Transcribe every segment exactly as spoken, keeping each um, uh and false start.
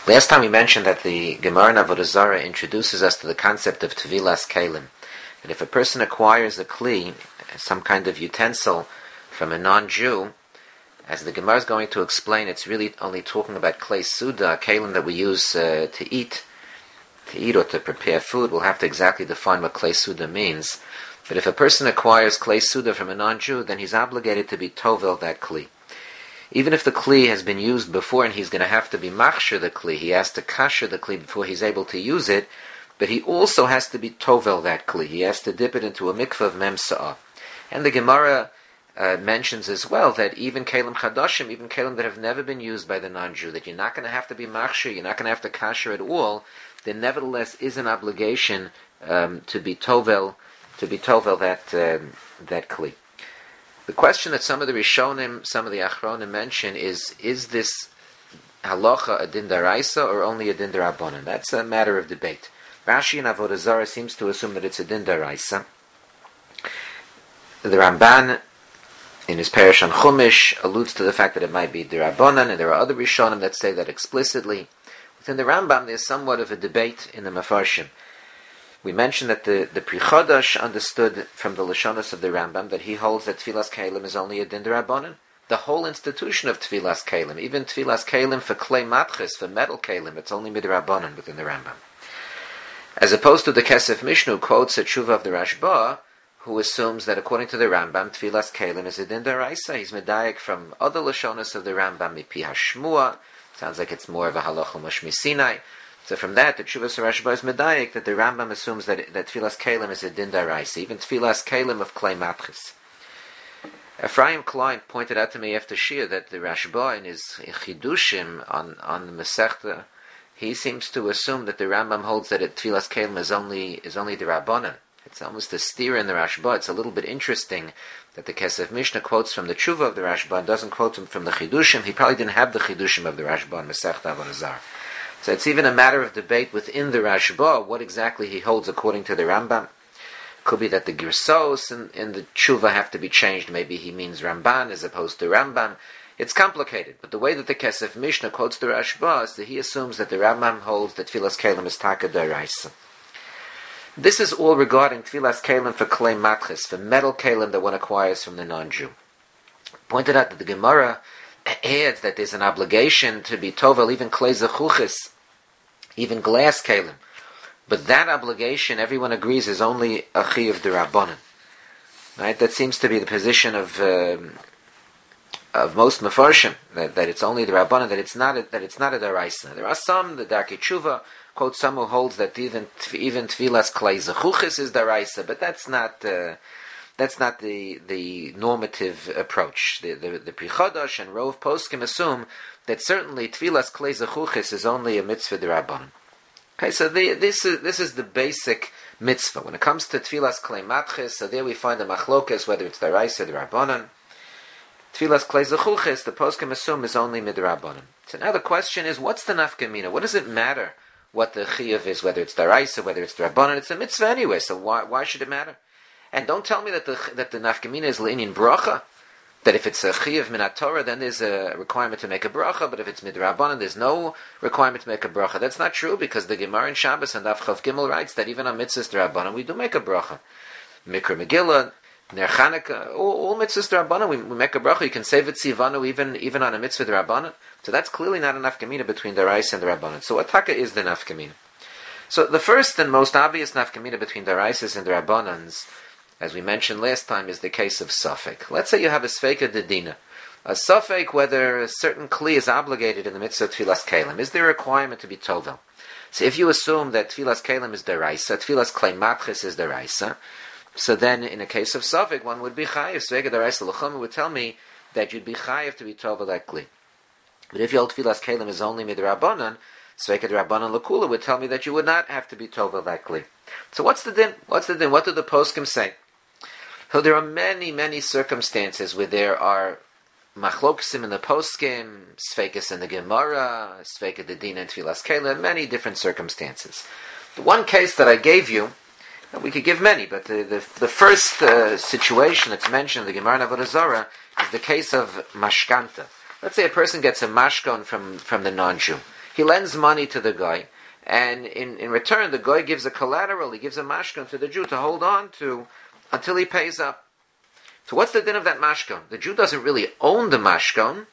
Last time we mentioned that the Gemara in Avodah Zarah introduces us to the concept of Tevilas Kalim. That if a person acquires a kli, some kind of utensil, from a non-Jew, as the Gemara is going to explain, it's really only talking about klei suda, kalim that we use uh, to eat, to eat or to prepare food. We'll have to exactly define what klei suda means. But if a person acquires klei suda from a non-Jew, then he's obligated to be tovel that kli. Even if the kli has been used before and he's going to have to be machshir the kli, he has to kasher the kli before he's able to use it, but he also has to be tovel that kli. He has to dip it into a mikveh of mem sa'ah. And the Gemara uh, mentions as well that even kalim chadashim, even kalim that have never been used by the non-Jew, that you're not going to have to be machshir, you're not going to have to kasher at all, there nevertheless is an obligation um, to be tovel, to be tovel that um, that kli. The question that some of the Rishonim, some of the Achronim mention is, is this halacha a din daraisa or only a din darabanan? That's a matter of debate. Rashi in Avodah Zarah seems to assume that it's a din daraisa. The Ramban, in his Parish on Chumash, alludes to the fact that it might be darabanan, and there are other Rishonim that say that explicitly. Within the Rambam, there's somewhat of a debate in the Mefarshim. We mentioned that the, the Pri Chodosh understood from the Lashonos of the Rambam that he holds that Tfilas Kalim is only a din darabanan. The whole institution of Tfilas Kalim, even Tfilas Kalim for klei matches, for metal Kalim, it's only midrabanan within the Rambam. As opposed to the Kesef Mishnah, who quotes a tshuva of the Rashba, who assumes that according to the Rambam, Tfilas Kalim is a din daraisa. He's medayik from other Lashonos of the Rambam, Mipi Hashmua. Sounds like it's more of a halacha mashmi Sinai. So from that, the Tshuvas Rashba is medayik that the Rambam assumes that that Tfilas Kalim is a din daraisa, even Tfilas Kalim of klei matches. Ephraim Klein pointed out to me after Shia that the Rashba in his Chidushim on on the Masechta, he seems to assume that the Rambam holds that it, Tfilas Kalim is only is only the Rabbanan. It's almost a steer in the Rashba. It's a little bit interesting that the Kesef Mishnah quotes from the Tshuva of the Rashba and doesn't quote him from the Chidushim. He probably didn't have the Chidushim of the Rashba in Masechta Avodah Zarah. So it's even a matter of debate within the Rashba what exactly he holds according to the Rambam. Could be that the Girsos in, in the Tshuva have to be changed. Maybe he means Ramban as opposed to Rambam. It's complicated, but the way that the Kesef Mishnah quotes the Rashba is that he assumes that the Rambam holds that Tfilas Kalim is Taka Daraisa. This is all regarding Tfilas Kalim for klei matches, for metal Kalim that one acquires from the non-Jew. Pointed out that the Gemara adds that there's an obligation to be tovel even klei zechuchis, even glass kalim. But that obligation, everyone agrees, is only a chi of derabanan. Right? That seems to be the position of um, of most mefarshim, that, that it's only derabanan, that it's not a, that it's not a daraisa. There are some, the Darkei Tshuva quote some who holds that even even tfilas klei zechuchis is daraisa, but that's not uh, that's not the the normative approach. The the, the Pri Chodosh and Rov Poskim assume that certainly tfilas klei zechuchis is only a mitzvah derabanan. Okay, so the, this is this is the basic mitzvah. When it comes to tfilas klei matches, so there we find the machlokas whether it's daraisa or derabanan. Tfilas klei zechuchis, the poskim assume is only midrabanan. So now the question is, what's the nafkamina? What does it matter what the chiyuv is, whether it's daraisa, whether it's derabanan? It's a mitzvah anyway, so why why should it matter? And don't tell me that the that the nafkamina is le'inyan bracha. That if it's a chiyuv minat Torah, then there's a requirement to make a bracha, but if it's midrabanan, there's no requirement to make a bracha. That's not true, because the Gemara in Shabbos and Daf Chav Gimel writes that even on mitzvahs derabanan we do make a bracha. Mikra Megillah, Ner Chanukah, all, all mitzvahs derabanan we, we make a bracha. You can save it tzivanu even even on a mitzvah derabanan. So that's clearly not a nafkamina between daraisa and derabanan. So what taka is the nafkamina? So the first and most obvious nafkamina between daraisas and derabanans, as we mentioned last time, is the case of Safek. Let's say you have a Sfeika Dedina. A Safek, whether a certain Kli is obligated in the mitzvah of Tfilas Kalim. Is there a requirement to be Tovel? So if you assume that Tfilas Kalim is Deraisa, Tfilas Klei Matches is Deraisa, so then in a case of Safek, one would be Chayiv. Sfeika Deraisa L'chum would tell me that you'd be Chayiv to be Tovel that Kli. But if you hold Tfilas Kalim is only Midrabanan, Sfeika Derabanan L'kula would tell me that you would not have to be Tovel that Kli. So what's the din? What's the din? What do the poskim say? So there are many, many circumstances where there are machloksim in the poskim, sfeikis in the Gemara, sfeika dedina and tfilas kalim, many different circumstances. The one case that I gave you, we could give many, but the the, the first uh, situation that's mentioned in the Gemara in Avodah Zarah is the case of mashkanta. Let's say a person gets a mashkon from, from the non-Jew. He lends money to the guy, and in, in return, the guy gives a collateral, he gives a mashkon to the Jew to hold on to until he pays up. So what's the din of that mashkon? The Jew doesn't really own the mashkon,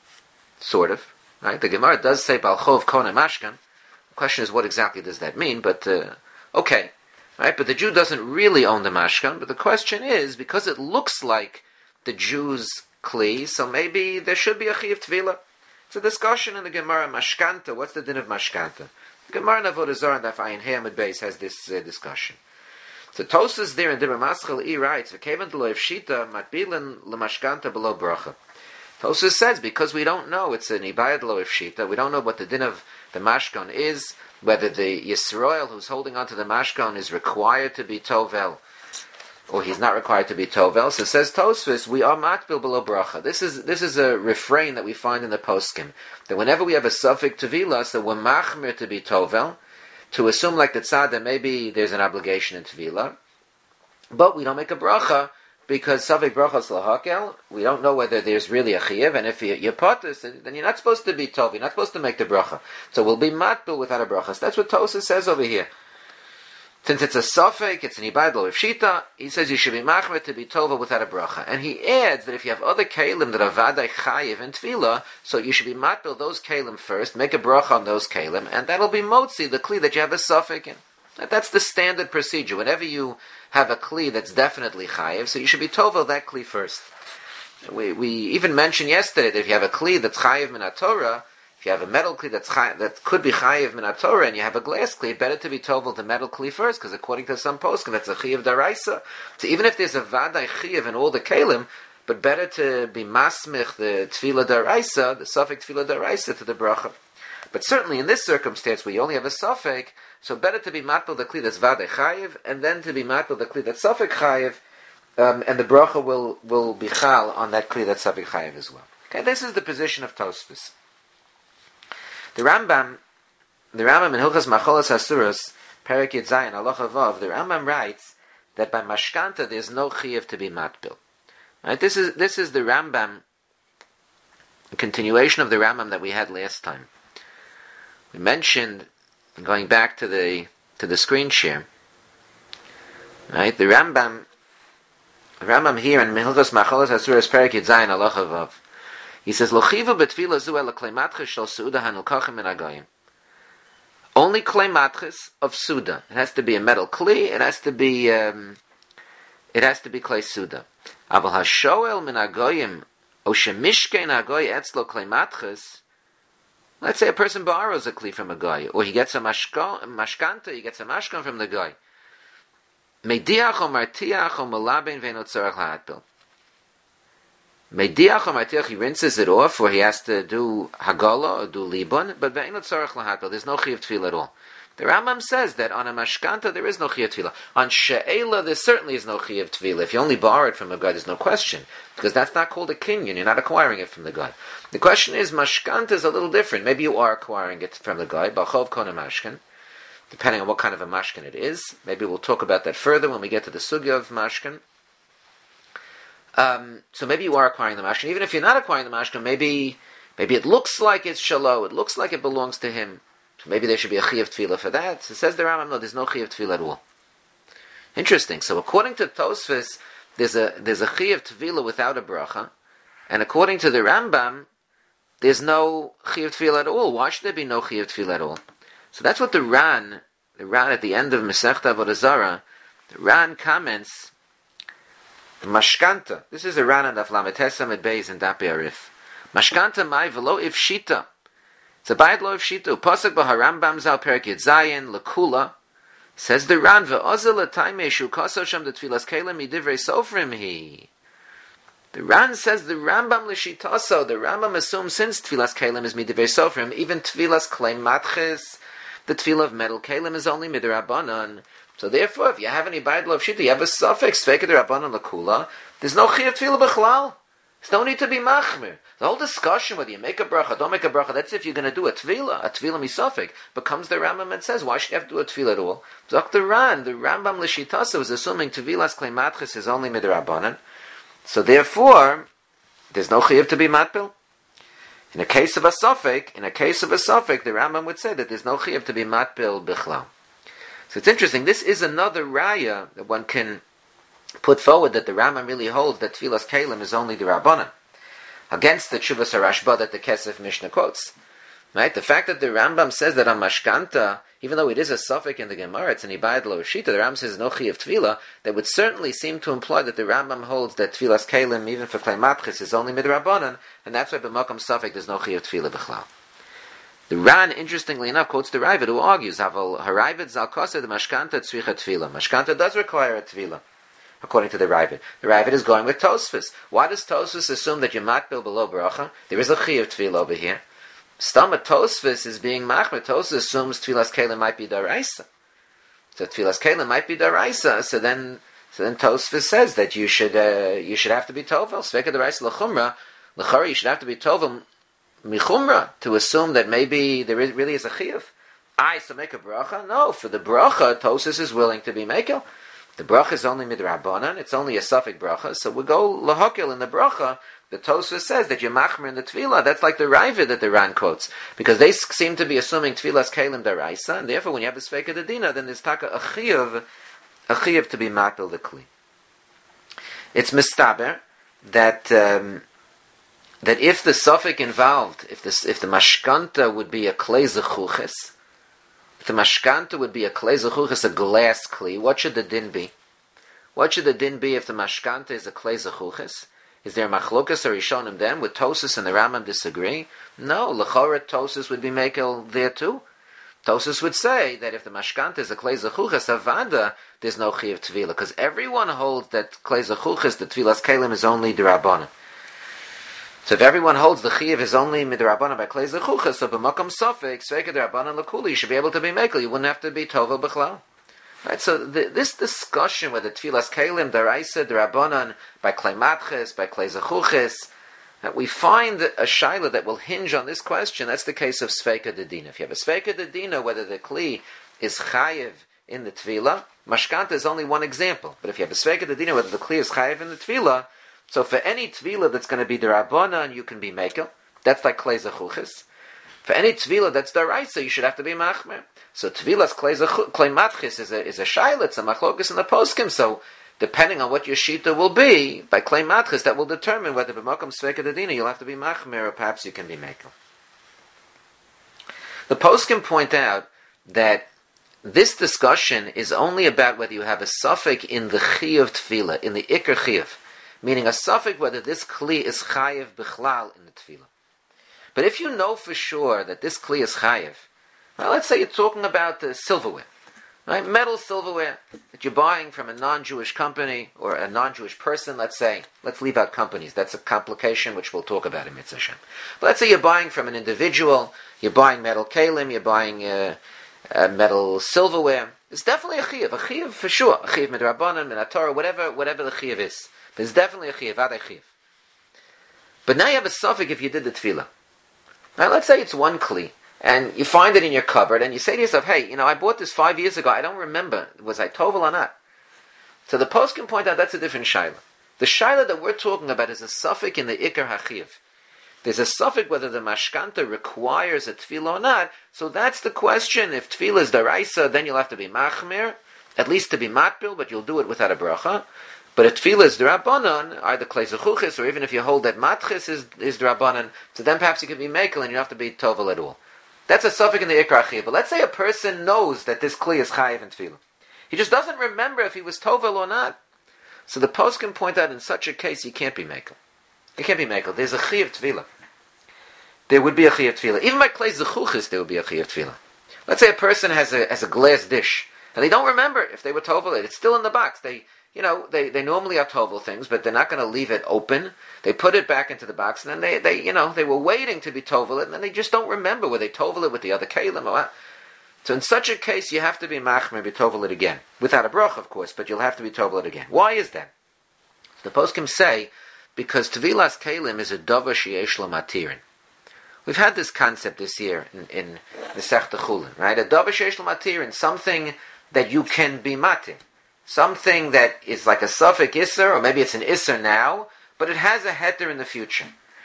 sort of, right? The Gemara does say balchov kona mashkon. The question is, what exactly does that mean? But, uh, okay, right? But the Jew doesn't really own the mashkon, but the question is, because it looks like the Jew's kli, so maybe there should be a chiyuv tvila. It's a discussion in the Gemara, mashkanta, what's the din of mashkanta? The Gemara in Avodah Zarah and Daf Ayin Hey Amud Beis has this uh, discussion. So Tosas there in Dibur Maschal E writes, "V'kevan d'lo ifshita matbilan l'mashkanta below bracha." Tosas says because we don't know, it's an ibayad lo ifshita. We don't know what the din of the mashkon is, whether the Yisrael who's holding onto the mashkon is required to be tovel, or he's not required to be tovel. So says Tosfos, we are matbil below bracha. This is this is a refrain that we find in the poskim, that whenever we have a suffix tevilas, that we're machmir to be tovel, to assume like the tzad that maybe there's an obligation in tevila, but we don't make a bracha because suffix brachas lahakel. We don't know whether there's really a chiyuv, and if you're potus, then you're not supposed to be tov. You're not supposed to make the bracha. So we'll be matbil without a bracha. So that's what Tosas says over here. Since it's a suffix, it's an ibad lo ifshita, he says you should be machmer to be tova without a bracha. And he adds that if you have other kalim that are vadai chayiv and tefillah, so you should be matbil those kalim first, make a bracha on those kalim, and that'll be motzi, the kli that you have a suffix in. That's the standard procedure. Whenever you have a kli that's definitely chayiv, so you should be tova that kli first. We we even mentioned yesterday that if you have a kli that's chayiv min Torah, if you have a metal kli that's chay, that could be chayiv min Torah, and you have a glass kli, better to be tovel the metal kli first, because according to some poskim, that's a chayiv daraisa. So even if there's a vadai chayiv in all the kalim, but better to be masmich the tefillah daraisa, the suffix tefillah daraisa to the bracha. But certainly in this circumstance where you only have a suffix, so better to be matbil the kli that's vadai chayiv, and then to be matbil the kli that's suffix chayiv, um, and the bracha will will be chal on that kli that's suffix chayiv as well. Okay, this is the position of Tosfos. The Rambam, the Rambam in Hilchas Macholas Hasuros, Perek Yud Zayin, Halacha Vav, the Rambam writes that by mashkanta there's no chiyuv to be matbil. Right? This is this is the Rambam, a continuation of the Rambam that we had last time. We mentioned, going back to the to the screen share, right? The Rambam, the Rambam here in Hilchas Macholas Hasuros, Perek Yud Zayin, Halacha Vav. He says, "Lochiva betfila zu el kleimatches shel suda hanulkachem min agayim." Only kleimatches of suda. It has to be a metal kli. It has to be. Um, it has to be klei suda. Aval hashoel min agayim o shemishkein agoy etzlo kleimatches. Let's say a person borrows a kli from a guy, or he gets a mashkanta. He gets a mashkan from the guy. Mediach o martiach o malaben ve'no tzarach lahadbil. Mediach or Martiach, he rinses it off, or he has to do Hagala or do Libon, but there's no Chiyuv Tefillah at all. The Rambam says that on a Mashkanta there is no Chiyuv Tefillah. On She'ela there certainly is no Chiyuv Tefillah. If you only borrow it from a guy, there's no question, because that's not called a kinyan, you're not acquiring it from the guy. The question is, Mashkanta is a little different. Maybe you are acquiring it from the guy, Bachov Kona Mashkan, depending on what kind of a Mashkan it is. Maybe we'll talk about that further when we get to the Sugya of Mashkan. Um, so maybe you are acquiring the mashkan. Even if you're not acquiring the mashkan, maybe maybe it looks like it's shalo. It looks like it belongs to him. So maybe there should be a chiyuv tefillah for that. So it says the Rambam, no, there's no chiyuv tefillah at all. Interesting. So according to Tosfos, there's a there's a chiyuv tefillah without a bracha, and according to the Rambam, there's no chiyuv tefillah at all. Why should there be no chiyuv tefillah at all? So that's what the Ran, the Ran at the end of Masechta Avodah Zarah, the Ran comments. Mashkanta. This is a Ran and Aflametesa med Beis and Dapi Arif. Mashkanta mai velo if shita. It's a bayit lo if shita. Pasuk b'harambam zal perek Yud Zayin lekula. Says the Ran ve'ozel l'taimei shu kaso sham the tfilas kelim midivrei sofrim he. The Ran says the Rambam l'shitaso. The Rambam assumes since tfilas kelim is midivrei sofrim, even tfilas kleim matches, the tefillah of metal kelim is only midrabanan. So therefore, if you have any bayit lo shita, you have a suffix feked rabbanon lakula. There's no chiyuv tefillah b'chlal. There's no need to be machmir. The whole discussion whether you make a bracha, don't make a bracha, that's if you're going to do a tefillah, a tefillah misafik. But comes the Rambam and says, why should you have to do a tefillah at all? Doctor Ran, the Rambam l'shitasa was assuming tevilas kleimatchis is only midrabanan. So therefore, there's no chiyuv to be matbil. In a case of a suffix, in a case of a suffix, the Rambam would say that there's no chiyuv to be matbil bichlal. So it's interesting. This is another raya that one can put forward that the Rambam really holds that Tfilas Kalim is only the Rabbanan, against the Tshuvas HaRashba that the Kesef Mishnah quotes. Right? The fact that the Rambam says that on Mashkanta, even though it is a suffix in the Gemara, it's an Ibayad Lo Shita, the Rambam says no chiyuv Tfilah, that would certainly seem to imply that the Rambam holds that Tfilas Kalim, even for Klei Matchis, is only Midrabanan, and that's why b'makom suffix there's no chiyuv Tfilah b'chlal. The Ran, interestingly enough, quotes the Ravid, who argues, Havel Haravid Zal Kosa the Mashkanta Tzricha Tfilah. Mashkanta does require a Tfilah, according to the Ravid. The Ravid is going with Tosfos. Why does Tosfos assume that you're matbil below bracha? There is a chiyuv Tfilah over here. Stama Tosfos is being machmer. Tosfos assumes Tfilas Kalim might be daraisa. So Tfilas Kalim might be daraisa. So then, so then Tosfos says that you should uh, you should have to be tovel. Sveka daraisa lechumra. Lechari you should have to be tovel michumra to assume that maybe there is, really is a chiyuv. I so make a bracha. No, for the bracha Tosfos is willing to be mekel. The bracha is only midrabanan. It's only a suffix bracha. So we go lahokil in the bracha. The Tosfos says that you're machmer in the tefillah. That's like the Ravid that the Ran quotes, because they seem to be assuming tefillas kalim daraisa, and therefore when you have the sveka dedina, then there's taka a chiyuv, a chiyuv to be matel the kli. It's mistaber that um, that if the suffix involved, if the if the mashkanta would be a klei zechuches, if the mashkanta would be a klei zechuches, a glass kli, what should the din be? What should the din be if the mashkanta is a klei zechuches? Is there machlokas or rishonim then? Would Tosfos and the Rambam disagree? No, l'chora Tosfos would be makel there too. Tosfos would say that if the mashkanta is a klei zechuches avada, there's no chiyuv tefillah, because everyone holds that klei zechuches, the tefillas kalim, is only d'Rabbanan. So if everyone holds the chiyuv is only midrabanan by klei zechuches, so b'makom suffix sveka d'Rabbanan l'kuli, you should be able to be makel. You wouldn't have to be tovel b'chlal. Right, so the, this discussion whether tfilas kalim daraisa darabanan by klei matches by klei zechuches, that we find a shaila that will hinge on this question. That's the case of sveika dedina. If you have a sveika dedina, whether the kli is chayiv in the tefillah, mashkanta is only one example. But if you have a sveika dedina, whether the kli is chayiv in the tefillah, so for any tefillah that's going to be darabanan, you can be mekel. That's like klei zechuches. For any tefillah that's daraisa, you should have to be machmer. So tefillas klei matchis is a is a shaila, it's a machlokas in the poskim. So depending on what your shita will be by klei matchis, that will determine whether b'makom sveka dedina you'll have to be machmer or perhaps you can be mekel. The poskim point out that this discussion is only about whether you have a suffix in the chiyuv tefillah, in the ikar chiyuv, meaning a suffix whether this kli is chayiv bichlal in the tefillah. But if you know for sure that this kli is chayiv, well, let's say you're talking about uh, silverware, right? Metal silverware that you're buying from a non-Jewish company or a non-Jewish person, let's say. Let's leave out companies. That's a complication which we'll talk about in Mitzvah Shem. But let's say you're buying from an individual, you're buying metal kalim, you're buying uh, uh, metal silverware. It's definitely a chiyuv, a chiyuv for sure. A chiyuv midrabanan, minatorah, whatever, whatever the chiyuv is. But it's definitely a chiyuv, ad chiyuv. But now you have a suffix if you did the tefillah. Now let's say it's one kli, and you find it in your cupboard, and you say to yourself, hey, you know, I bought this five years ago, I don't remember, was I tovel or not? So the post can point out that's a different shaila. The shaila that we're talking about is a suffix in the ikar hachiv. There's a suffix whether the mashkanta requires a tefillah or not, so that's the question. If tefillah is daraisa, then you'll have to be machmer, at least to be matbil, but you'll do it without a bracha. But if tefillah is d'Rabbanan, either klei zechuches, or even if you hold that matches is, is d'Rabbanan, so then perhaps you can be mekel and you don't have to be tovel at all. That's a suffix in the ikar chiyuv. But let's say a person knows that this kli is chayiv in tefillah. He just doesn't remember if he was tovel or not. So the post can point out in such a case you can't be mekel. You can't be mekel. There's a chiyuv tefillah. There would be a chiyuv tefillah. Even by klei zechuches there would be a chiyuv tefillah. Let's say a person has a has a glass dish and they don't remember if they were tovel. It's still in the box. They You know, they, they normally are tovel things, but they're not going to leave it open. They put it back into the box, and then they, they you know, they were waiting to be tovel it, and then they just don't remember whether they tovel it with the other kalim or what. So in such a case, you have to be machmer, be tovel it again. Without a brach, of course, but you'll have to be tovel it again. Why is that? The poskim say, because tevilas kalim is a davar sheyesh lo matirin. We've had this concept this year in, in the Sechta Chulin, right? A davar sheyesh lo matirin, something that you can be matir. Something that is like a suffix isser, or maybe it's an isser now, but it has a heter in the future.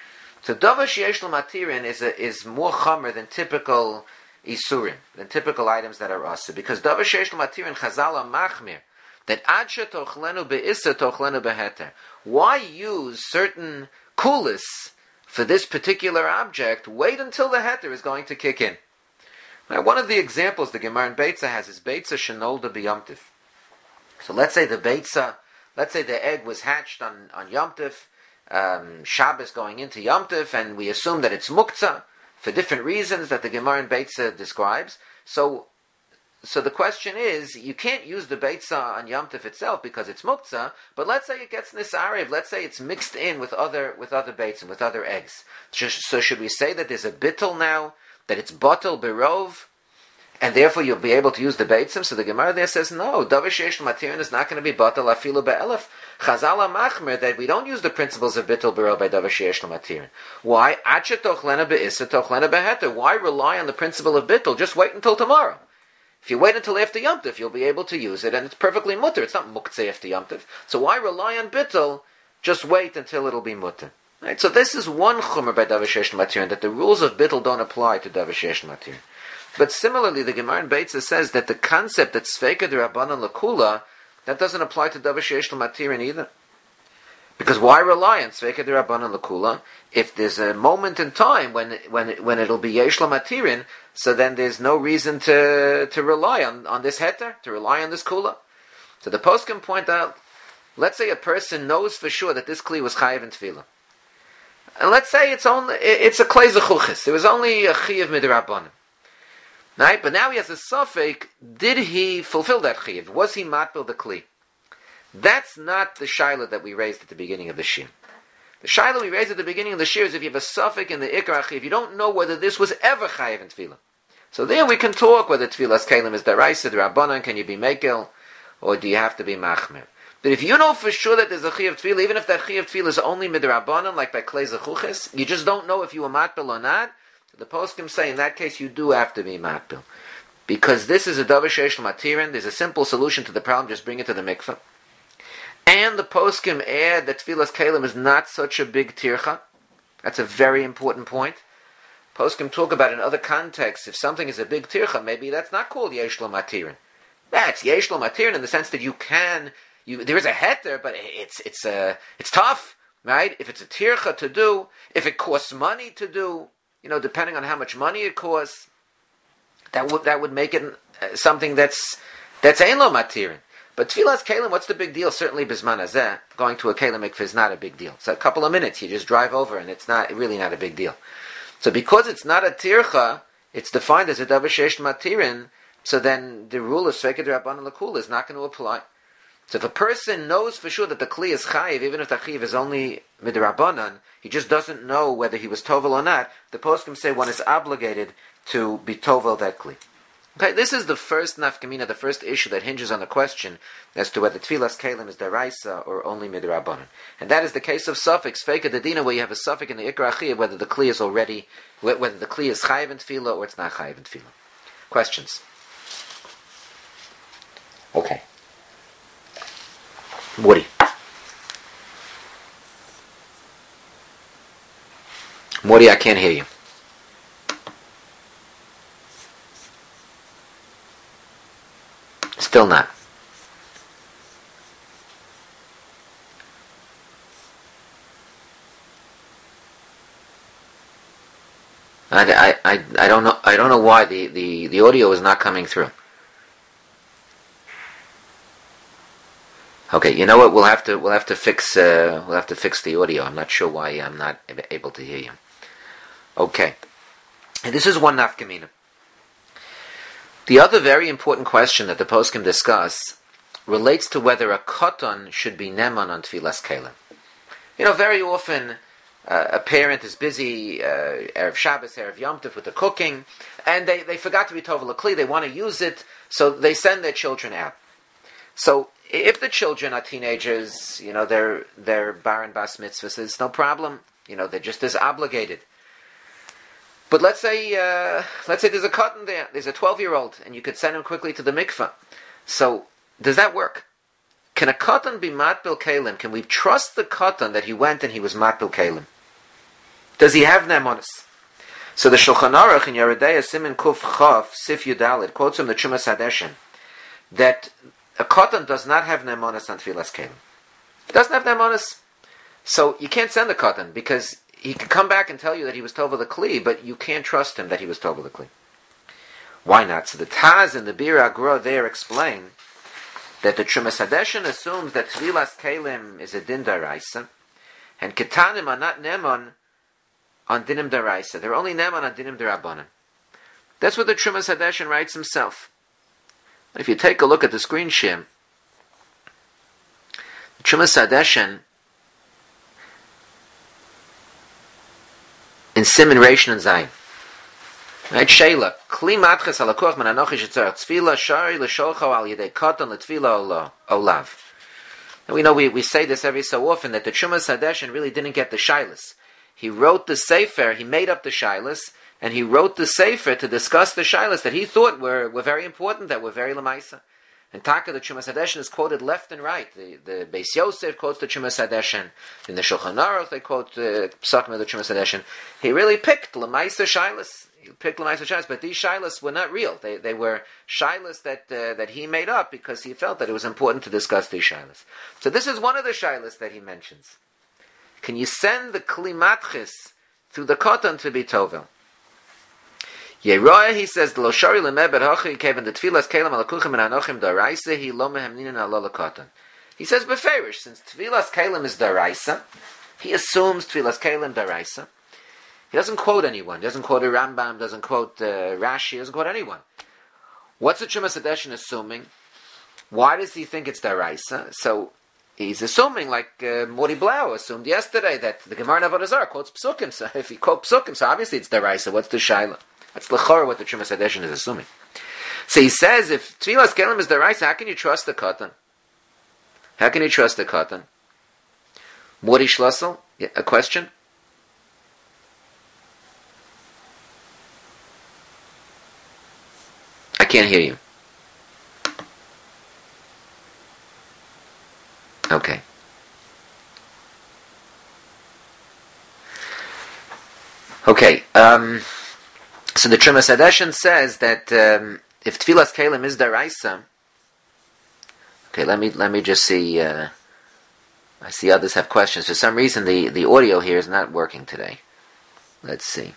So davar sheyesh lo matirin is a, is more chamer than typical isurim, than typical items that are asa. Because davar sheyesh lo matirin chazal machmir, that ad shetochlenu be'issa tochlenu beheter. Why use certain kulis for this particular object? Wait until the heter is going to kick in. Now, one of the examples the Gemara in Beitza has is Beitza shenolda b'yomtiv. So let's say the Beitza, let's say the egg was hatched on, on Yom Tif, um, Shabbos going into Yom Tif, and we assume that it's muktzah for different reasons that the Gemara in Beitza describes. So, so the question is, you can't use the Beitza on Yom Tif itself because it's muktzah, but let's say it gets nisarev, let's say it's mixed in with other with other Beitzim, with other eggs. So, so should we say that there's a bittul now, that it's batel berov, and therefore you'll be able to use the beitzim? So the Gemara there says, no, davar sheyesh matirin is not going to be batel afilu be'elef. Chazal machmer, that we don't use the principles of bittul berov by davar sheyesh matirin. Why? Acha tochlena be'issa tochlena beheter. Why rely on the principle of bittul? Just wait until tomorrow. If you wait until after Yom Tov, you'll be able to use it, and it's perfectly mutter. It's not muktzeh after Yom Tov. So why rely on bittul? Just wait until it'll be mutter. Right, so this is one chumr by davar sheyesh matirin, that the rules of bittul don't apply to davar sheyesh matirin. But similarly, the Gemara in Beitza says that the concept that Sveika d'Rabbanan Lakula, that doesn't apply to davar sheyesh matirin either. Because why rely on Sveika d'Rabbanan Lakula if there's a moment in time when when when it'll be yesh matirin? So then there's no reason to to rely on, on this heter, to rely on this kula. So the post can point out, let's say a person knows for sure that this kli was chayiv in tefillah. And let's say it's only it's a klei zechuchis. There was only a chiyav midrabanan, right? But now he has a suffix. Did he fulfill that chiyav? Was he matbil the kli? That's not the shaila that we raised at the beginning of the shir. The shaila we raised at the beginning of the shir is if you have a suffix in the ikra chiyav, you don't know whether this was ever chayiv in tefillah. So there we can talk whether tefillas kelim is daraisa, darabanan. Can you be mekel, or do you have to be machmer? But if you know for sure that there's a chi of tefillah, even if that chi of tefillah is only midrabanan, like by klei zechuches, you just don't know if you were matbil or not, the poskim say in that case you do have to be matbil. Because this is a davar sheyesh matirin, there's a simple solution to the problem, just bring it to the mikveh. And the poskim add that tefillas kelim is not such a big tircha. That's a very important point. Poskim talk about in other contexts, if something is a big tircha, maybe that's not called yesh lo matirin. That's yesh lo matirin in the sense that you can... You, there is a heter, but it's it's uh, it's tough, right? If it's a tircha to do, if it costs money to do, you know, depending on how much money it costs, that would that would make it uh, something that's that's ein lo matirin. But tefillas kelim, what's the big deal? Certainly bisman hazeh, going to a kelim mikveh is not a big deal. It's a couple of minutes, you just drive over, and it's not really not a big deal. So because it's not a tircha, it's defined as a davar sheyesh matirin. So then the rule of sveika d'Rabbanan Lakula is not going to apply. So if a person knows for sure that the kli is chayiv, even if the chayiv is only midrabanan, he just doesn't know whether he was tovel or not, the poskim say one is obligated to be tovel that kli. Okay, this is the first nafkamina, the first issue that hinges on the question as to whether tefillas kelim is deraisa or only midrabanan. And that is the case of suffix, feka dedina, where you have a suffix in the ikra chayiv, whether the kli is already, whether the kli is chayiv in tefillah or it's not chayiv in tefillah. Questions? Okay. Woody. Woody, I can't hear you. Still not. I, I, I, I don't know I don't know why the, the, the audio is not coming through. Okay, you know what? We'll have to we'll have to fix uh, we'll have to fix the audio. I'm not sure why I'm not able to hear you. Okay, and this is one nafkamina. The other very important question that the poskim discuss relates to whether a koton should be neman on tefillas kelim. You know, very often uh, a parent is busy uh, erev Shabbos, erev Yom Tov with the cooking, and they, they forgot to be tovel kli. They want to use it, so they send their children out. So if the children are teenagers, you know, they're they're bar and bas mitzvahs, it's no problem. You know, they're just as obligated. But let's say uh, let's say there's a cotton there, there's a twelve-year-old, and you could send him quickly to the mikveh. So does that work? Can a cotton be matbil kalim? Can we trust the cotton that he went and he was matbil kalim? Does he have ne'emonis? So the Shulchan Aruch in Yeridei Siman Kuf Chav Sif Yudalit quotes from the Chumas Hadeshin that a katan does not have ne'emonis on Tfilas Kelim. Doesn't have ne'emonis. So you can't send the katan because he can come back and tell you that he was Tova the Kli, but you can't trust him that he was Tova the Kli. Why not? So the Taz and the Bir Agra there explain that the Chumas Hadeshin assumes that Tfilas Kelim is a din daraisa, and ketanim are not nemon on dinim daraisa. They're only nemon on dinim darabanan. That's what the Chumas Hadeshin writes himself. If you take a look at the screen shim, the Chumas Hadeshin in Siman Reish and Zayin. Right, Sheila. Kli matches halakoch man anochi shetzarach tefila shari l'sholcho al yedei katan l'tefila olav. And we know we, we say this every so often that the Chumas Hadeshin really didn't get the shilas. He wrote the sefer, he made up the shilas, and he wrote the sefer to discuss the shilas that he thought were, were very important, that were very lemaisa. And Taka, the Chumas Hadeshin is quoted left and right. The, the Beis Yosef quotes the Chumas Hadeshin. In the Shulchan Aruch they quote the Psakim of the Chumas Hadeshin. He really picked lemaisa shilas. He picked lemaisa shilas, but these shilas were not real. They they were shilas that uh, that he made up because he felt that it was important to discuss these shilas. So this is one of the shilas that he mentions. Can you send the Kli Matchis through the Katan to be Tovel? Yeroah, he says, Lo shari lemebet hachi kevan the tfilas kelam alakuchim and anochim daraisa he lo mehemninen alo Katan. He says beferish, since tfilas kelam is daraisa, he assumes tfilas kelam daraisa. He doesn't quote anyone. He doesn't quote a Rambam. Doesn't quote uh, Rashi. He doesn't quote anyone. What's the Chumas Hadeshin assuming? Why does he think it's daraisa? So he's assuming, like uh, Mori Blau assumed yesterday, that the Gemara in Avodah Zarah quotes psukim. So if he quotes psukim, so obviously it's daraisa. What's the shaila? That's l'chor what the Chumas Hadeshin is assuming. So he says, if tfilas kelim is daraisa, how can you trust the katan? How can you trust the katan? Mori Schlossel, yeah, a question. I can't hear you. Okay. Okay. Um, so the Chumas Hadeshin says that um, if Tfilas Kelim is daraisa, okay, let me let me just see. Uh, I see others have questions. For some reason, the, the audio here is not working today. Let's see.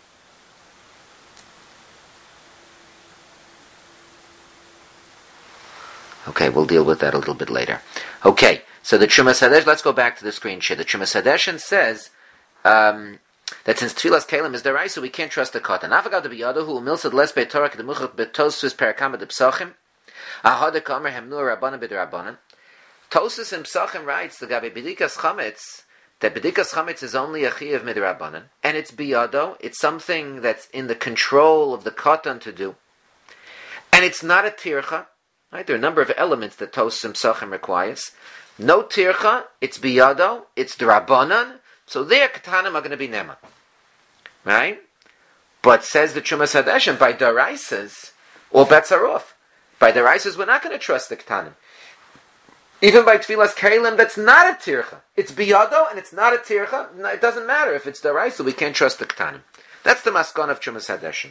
Okay, we'll deal with that a little bit later. Okay, so the Chumas Hadeshin, let's go back to the screen share. The Chumas Hadeshin says um, that since Tfilas Kelim is daraisa, we can't trust the katan. Afagad the biyadahu umilsad les beitorah kedemuchach betosfus perakama de psachim ahad kamer hemnu rabbanan b'derabbanan. Tosfos in Psachim writes the gabe bedikas chametz that bedikas chametz is only a chiyuv midrabbanan, and it's biyado. It's something that's in the control of the katan to do, and it's not a tircha. Right? There are a number of elements that Tosfos and Psachim requires. No tircha, it's biyado, it's drabanan, so there katanim are going to be nema. Right? But says the Chumas Hadeshin, by daraisas, all bets are off. By daraisas, we're not going to trust the katanim. Even by tfilas kelim, that's not a tircha. It's biyado and it's not a tircha. It doesn't matter if it's daraisa, we can't trust the katanim. That's the maskon of Chumas Hadeshin.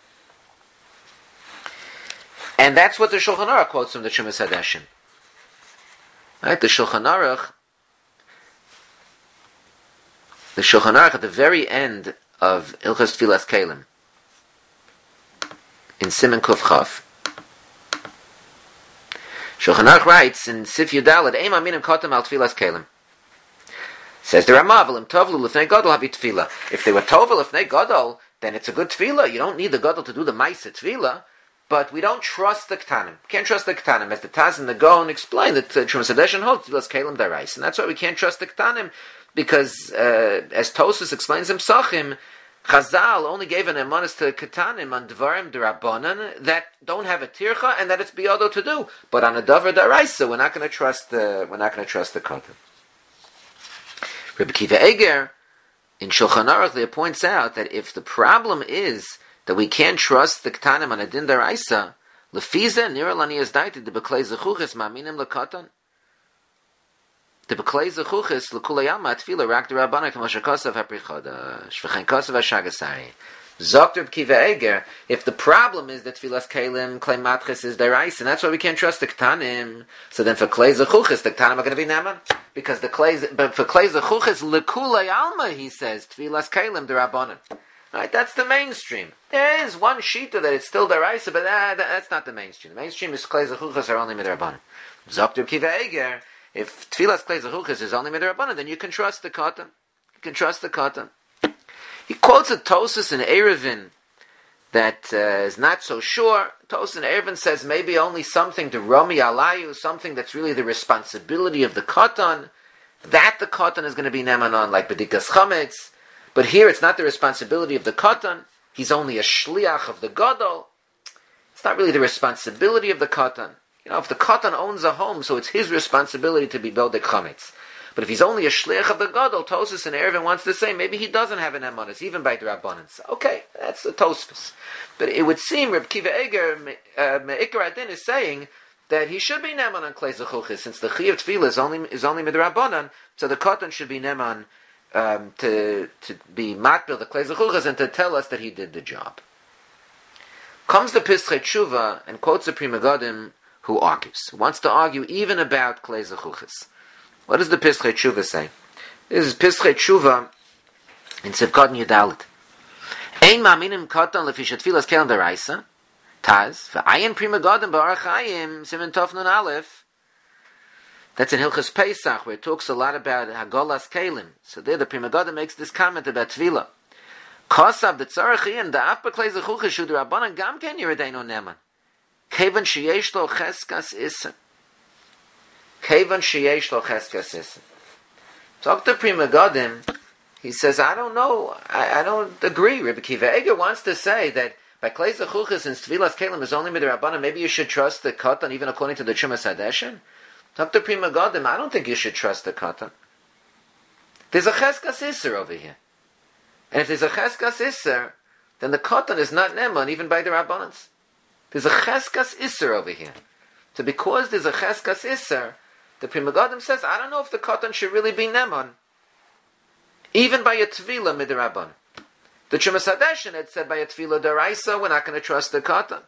And that's what the Shulchan Aruch quotes from the Chumas Hadeshin. Right? The Shulchan Aruch, the Shulchan Aruch at the very end of Ilchas Tfilas Kelim, in Siman Kuf Chaf, Shulchan Aruch writes in Sif Yudalet, Eim aminim kotam al Tfilas Kelim. Says the Ramah, V'lim tovlu l'fnei gadol havi tefila. If they were tovel l'fnei gadol, then it's a good tefila. You don't need the gadol to do the ma'aseh tefila. But we don't trust the Ketanim. Can't trust the Ketanim. As the Taz and the Gaon explain that uh, Chumas Hadeshin holds Tfilas Kelim Darais. And that's why we can't trust the Ketanim. Because, uh, as Tosfos explains in Psachim, Chazal only gave an emonis to Ketanim on Dvarim D'Rabbanan that don't have a tircha and that it's biyado to do. But on a Davar Daraisa, we're not going to trust the, we're not going to trust the Ketanim. Rebbe Kiva Eger, in Shulchan Aruch, there points out that if the problem is that we can't trust the Ketanim on a din daraisa, lefiza nira lani as daiti de beklei zechuches ma'aminim lekatan. The beklei zechuches l'kulei alma tefila rak derabbanan k'moshe kosav haprichodash v'chein kosav hashagasari. Zokt Reb Kiva Eger, if the problem is that Tfilas Kalim, Klei Matches is Derais, and that's why we can't trust the Ktanim, so then for Klei Zechuches, the Ktanim are going to be Neman? Because the Klei, but for Klei Zechuches, Lekulei Alma, he says, Tfilas Kalim, Derabanan. Right, that's the mainstream. There is one Shita that it's still Derais, but that, that, that's not the mainstream. The mainstream is Klei Zechuches are only Midrabanan. Zokt Reb Kiva Eger, if Tfilas Klei Zechuches is only Midrabanan, then you can trust the Katan. You can trust the Katan. He quotes a Tosas in Erevin that uh, is not so sure. Tosas in Erevin says maybe only something to Rami Alayu, something that's really the responsibility of the Katan, that the Katan is going to be Nemanon, like Bedikas Chametz. But here it's not the responsibility of the Katan. He's only a Shliach of the Gadol. It's not really the responsibility of the Katan. You know, if the Katan owns a home, so it's his responsibility to be Bedek Chametz. But if he's only a shliach of the Gadol, Tosfos and Erevin wants to say maybe he doesn't have an emunus, even by the Rabbanans. Okay, that's the Tosfos. But it would seem Reb Kiva Eger, uh, Me'ikar Adin is saying that he should be neman on Klei Zechuches, since the Chiyuv Tefillah is only is only midrabanan, so the Katan should be neman um, to to be matbil the Klei Zechuches and to tell us that he did the job. Comes the Pischei Tshuva and quotes the Pri Megadim who argues, who wants to argue even about Klei Zechuches. What does the Pischei Tshuva say? This is Pischei Tshuva in Sivkot Yudalit. Ein ma'aminim katan lefi shetfilas kelen deraisa. Taz. V'ayin Pri Megadim ba'arach Chaim siman tov nun aleph. That's in Hilchos Pesach, where it talks a lot about Hagolas Kelim. So there the Pri Megadim makes this comment about Tefillah. Kosav the tzarachian da'af b'klei zechuches shu d'Rabbanan gam ken yiradeinu neman. Kevan sheyesh lo cheskas isen. Kevan sheyesh lo cheskas isen. Talk to Pri Megadim. He says, I don't know. I, I don't agree. Rebbe Kiva Eger wants to say that by Klei Zechuches, since Tfilas Kelim is only midrabanan, maybe you should trust the Katan, even according to the Chumas Hadeshin. Talk to Pri Megadim. I don't think you should trust the Katan. There's a cheskas iser over here. And if there's a cheskas iser, then the Katan is not neman, even by the Rabbanans. There's a cheskas iser over here. So because there's a cheskas iser, the Pri Megadim says, I don't know if the Katan should really be neman, even by a Tvila midrabanan. The Chumas Hadeshin had said by a Tvila deraisa, we're not going to trust the Katan.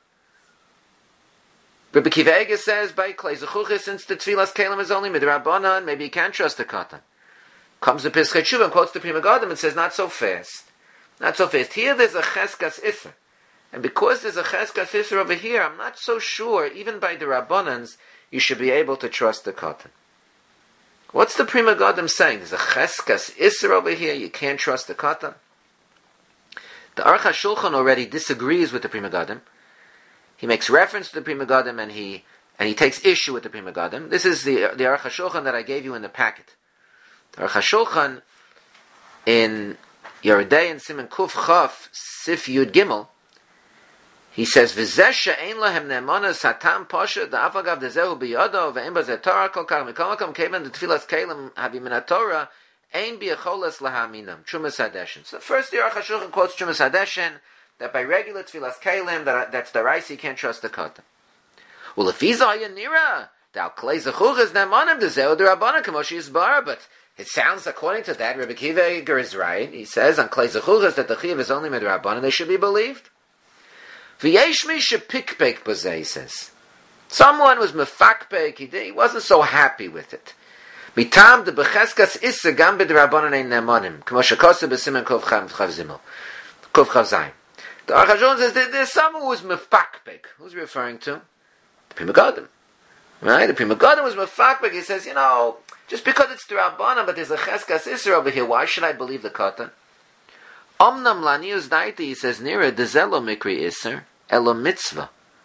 Rebbe Kiva Eger says by Klei Zechuches, since the Tfilas Kelim is only midrabanan, maybe you can't trust the Katan. Comes the Pischei Tshuva and quotes the Pri Megadim and says, not so fast. Not so fast. Here there's a Cheskas Isser. And because there's a Cheskas Isser over here, I'm not so sure, even by the Rabbanans, you should be able to trust the Katan. What's the Pri Megadim saying? There's a Cheskas Isser over here, you can't trust the Katan. The Aruch HaShulchan already disagrees with the Pri Megadim. He makes reference to the Pri Megadim and he and he takes issue with the Pri Megadim. This is the the Aruch HaShulchan that I gave you in the packet. The Aruch HaShulchan in Yeridei and Siman Kuf Chaf Sif Yud Gimel, he says, "V'zesha ein lahem ne'emanas hatam pasha da'afagav dezehu biyado ve'en bazeh Torah kol kach mikol makom kevan the tfilas kelim havi min haTorah ein biyacholas lahaminam." Chumas Hadeshin. So first the Aruch HaShulchan quotes Chumas Hadeshin that by regular tfilas kelim that that's the raisi, you can't trust the Katan. Well, if he's all nira, dal klei zechuches ne'emanim dezehu d'Rabbanan k'moshi yisbar, but it sounds according to that Rebbe Kiva Eger is right. He says on klei zechuches that the chiyuv is only midrabanan, they should be believed. V'yesh mi shepikpek b'zeh, he says. Someone was mefakpek, he, he wasn't so happy with it. Mitam de becheskas issa gam b'drabanan ein ne'emanim, k'mo shekosa b'simen kov chav zimel, kov chav zayim. The Aruch HaShulchan says that there's someone who was mefakpek. Who's he referring to? The Pri Megadim. Right? The Pri Megadim was mefakpek. He says, you know, just because it's the Rabbanan, but there's a cheskas isser over here, why should I believe the Katan? Omnam lanius daiti, he says, nira dezelo mikri isser, elo mitzvah.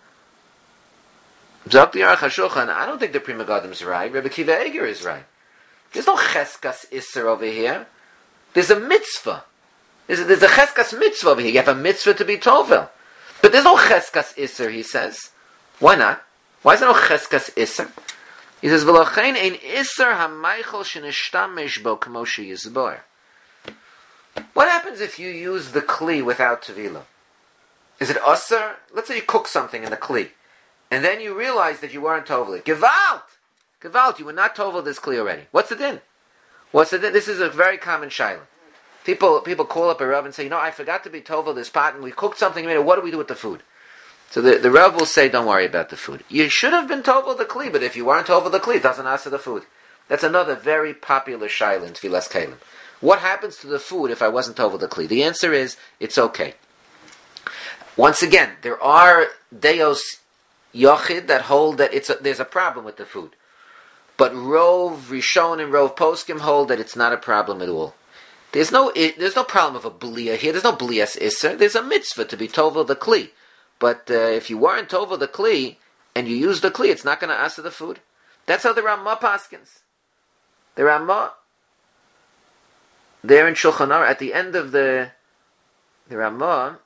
Zok the Aruch HaShulchan, I don't think the Pri Megadim is right. Rebbe Kiva Eger is right. There's no cheskas isser over here. There's a mitzvah. There's a, there's a cheskas mitzvah over here. You have a mitzvah to be tovel. But there's no cheskas isser, he says. Why not? Why is there no cheskas isser? He says, "V'lochein ein isser hamaychol shenishtamesh bo k'mo sheyizbor." What happens if you use the kli without tevila? Is it usser? Let's say you cook something in the kli, and then you realize that you weren't tovel it. Gewalt! Gewalt, you were not tovel this kli already. What's the din? What's the din? This is a very common shaila. People people call up a Rav and say, you know, I forgot to be tovel this pot, and we cooked something. What do we do with the food? So the, the Rav will say, don't worry about the food. You should have been tovel the kli, but if you weren't tovel the kli, it doesn't answer the food. That's another very popular shaila in Tfilas Kalim. What happens to the food if I wasn't tovel the kli? The answer is, it's okay. Once again, there are deos yochid that hold that it's a, there's a problem with the food. But Rov Rishon and Rov Poskim hold that it's not a problem at all. There's no it, there's no problem of a blia here. There's no blias isser. There's a mitzvah to be tovel the kli. But uh, if you weren't tovel the kli and you use the kli, it's not going to answer the food. That's how the Ramah paskins. The Ramah, there in Shulchan Aruch, at the end of the the Ramah,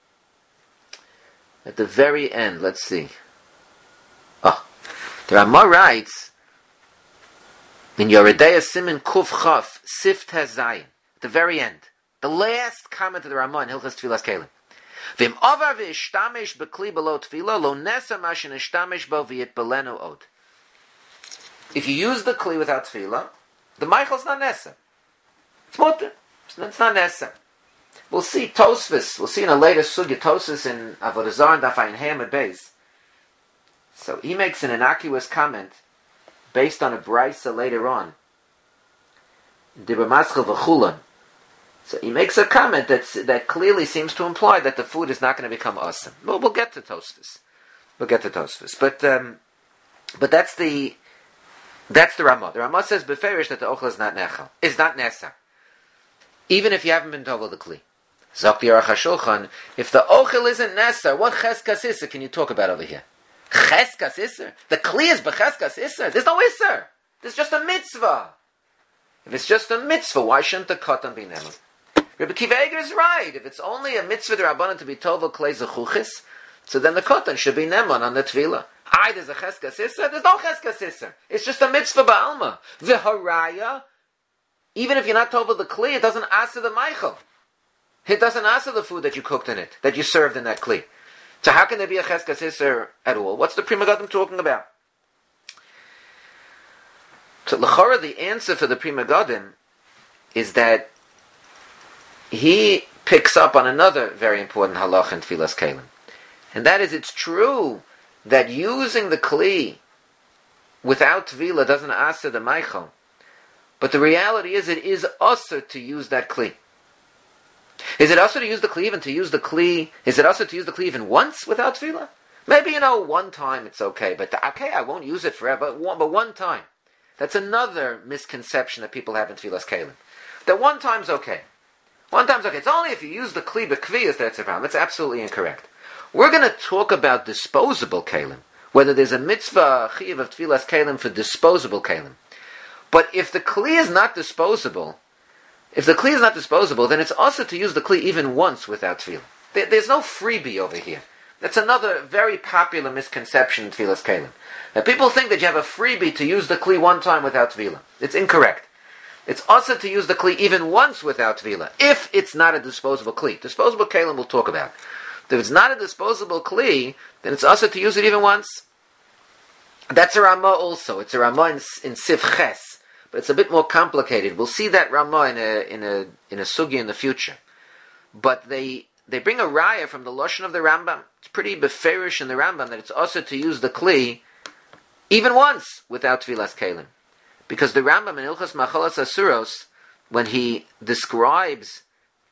at the very end, let's see. Oh, the Ramah writes in Yoredeya Simin Kuf Chaf Sift Hazayin, the very end, the last comment of the Ramah in Hilchas Tfilas Kalim. V'im ova v'ishtamesh b'kli below tefillah lo nesa ma shenishtamesh bo v'yitbalenu od. If you use the kli without tefillah, the Michael's not nesa. It's mutter. It's not nesa. We'll see Tosfos. We'll see in a later sugya Tosfos in Avodah Zarah and Daf Ayin Hamad Beis. So he makes an innocuous comment based on a brisa later on. Dibur Maschil v'chulan. So he makes a comment that's, that clearly seems to imply that the food is not going to become awesome. Well, we'll get to Tosfos. We'll get to Tosfos. But um, but that's the that's the Ramah. The Ramah says beferish that the ochel is not nechal, is not nesa, even if you haven't been told the kli. Zakti Aruch HaShulchan, if the ochel isn't nesa, what cheskas isser can you talk about over here? Cheskas isser? The kli is becheskas isser. There's no isser. There's just a mitzvah. If it's just a mitzvah, why shouldn't the katan be neman? Rabbi Kiva Eger is right. If it's only a mitzvah d'Rabbanan to be tovel klei zechuchis, so then the katan should be neman on the tefillah. Aye, there's a cheskas isser. There's no cheskas isser. It's just a mitzvah ba'alma. V'haraya, even if you're not tovel the kli, it doesn't answer the meichel. It doesn't answer the food that you cooked in it, that you served in that kli. So how can there be a cheskas isser at all? What's the Pri Megadim talking about? So l'chora, the answer for the Pri Megadim is that he picks up on another very important halach in Tfilas Kalim. And that is, it's true that using the kli without tvila doesn't answer the meichel. But the reality is, it is usher to use that kli. Is it usher to use the kli even to use the kli? Is it usher to use the kli even once without tvila? Maybe, you know, one time it's okay. But okay, I won't use it forever. But one, but one time. That's another misconception that people have in Tfilas Kalim. That one time's okay. One time's okay. It's only if you use the kli b'kviyas that's a problem. That's absolutely incorrect. We're going to talk about disposable kalim, whether there's a mitzvah chiv of Tfilas Kalim for disposable kalim. But if the kli is not disposable, if the kli is not disposable, then it's also to use the kli even once without tefillah. There, there's no freebie over here. That's another very popular misconception in Tfilas Kalim. That people think that you have a freebie to use the kli one time without tefillah. It's incorrect. It's also to use the kli even once without tefillah, if it's not a disposable kli. Disposable kalim we'll talk about. If it's not a disposable kli, then it's also to use it even once. That's a Ramah also. It's a Ramah in, in Sif Ches, but it's a bit more complicated. We'll see that Ramah in a in a in a sugya in the future. But they they bring a raya from the lashon of the Rambam. It's pretty beferish in the Rambam that it's also to use the kli even once without Tfilas Kalim. Because the Rambam in Ilchas Machalas Asuros, when he describes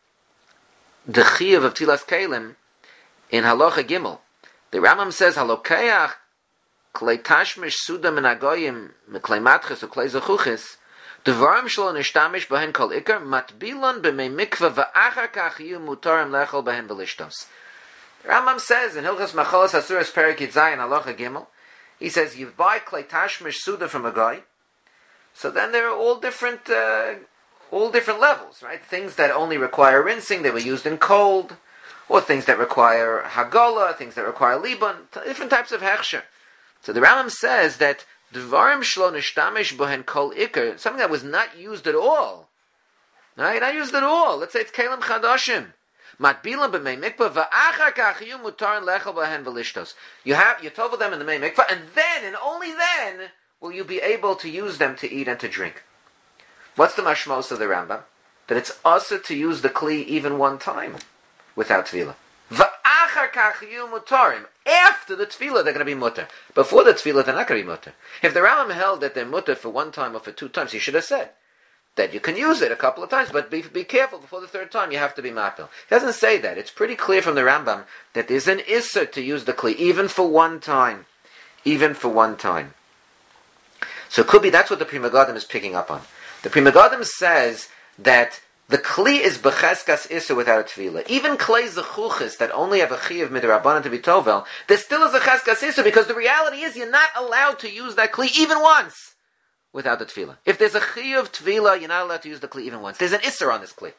the chiyuv of Tfilas Kalim in Halacha Gimel, the Rambam says, Halokeach klei tashmish suda min agoyim meklei matches uklei zechuches devarim shlo nishtamish behen kol ikar matbilon b'mei mikveh va'achar kach yu mutarim lechol behen v'lishtos. The Rambam says in Hilchas Machalas Asuros Perek Yitzayin Halacha Gimel, he says, you buy klei tashmish suda from a guy. So then there are all different, uh, all different levels, right? Things that only require rinsing, they were used in cold, or things that require hagola, things that require liban, different types of hechsher. So the Rambam says that dvarim shlo nishtamish bohen kol ikar, something that was not used at all, right? Not used at all. Let's say it's kelim chadashim. Matbilan b'mei mikvah va'achar kach yu mutarin lechel b'hen v'lishtos. You have you tovel them in the mei mikvah, and then and only then will you be able to use them to eat and to drink? What's the mashmos of the Rambam? That it's also to use the kli even one time without tefillah. V'achar kach yu mutarim. After the tefillah, they're going to be mutter. Before the tefillah, they're not going to be mutter. If the Rambam held that they're mutter for one time or for two times, he should have said that you can use it a couple of times, but be, be careful, before the third time you have to be mapil. He doesn't say that. It's pretty clear from the Rambam that there's an isser to use the kli, even for one time. Even for one time. So it could be that's what the Pri Megadim is picking up on. The Pri Megadim says that the kli is becheskas isser without a tefillah. Even klei zechuchis that only have a chiyuv midrabanan to be tovel, there still is a cheskas isser, because the reality is you're not allowed to use that kli even once without the tefillah. If there's a chiyuv tefillah, you're not allowed to use the kli even once. There's an isser on this kli.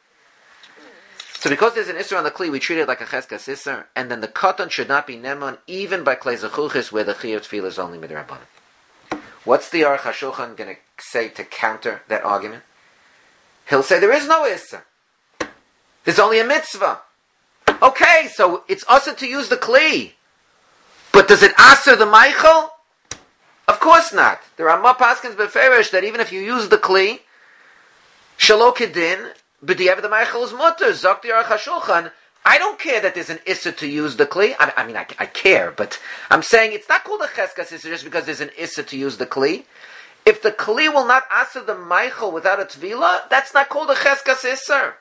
So because there's an isser on the kli, we treat it like a cheskas isser, and then the katan should not be neman even by klei zechuchis where the chiyuv tefillah is only midrabanan. What's the Aruch HaShulchan going to say to counter that argument? He'll say there is no isser. There's only a mitzvah. Okay, so it's also to use the kli. But does it aser the Michael? Of course not. There are more paskins beferish that even if you use the kli, shalo kedin, b'diavad the Michael is mutter. Zok the Aruch HaShulchan. I don't care that there's an isser to use the kli. I, I mean, I, I care, but I'm saying it's not called a cheskas isser just because there's an isser to use the kli. If the kli will not aser the Michael without a tvila, that's not called a cheskas isser.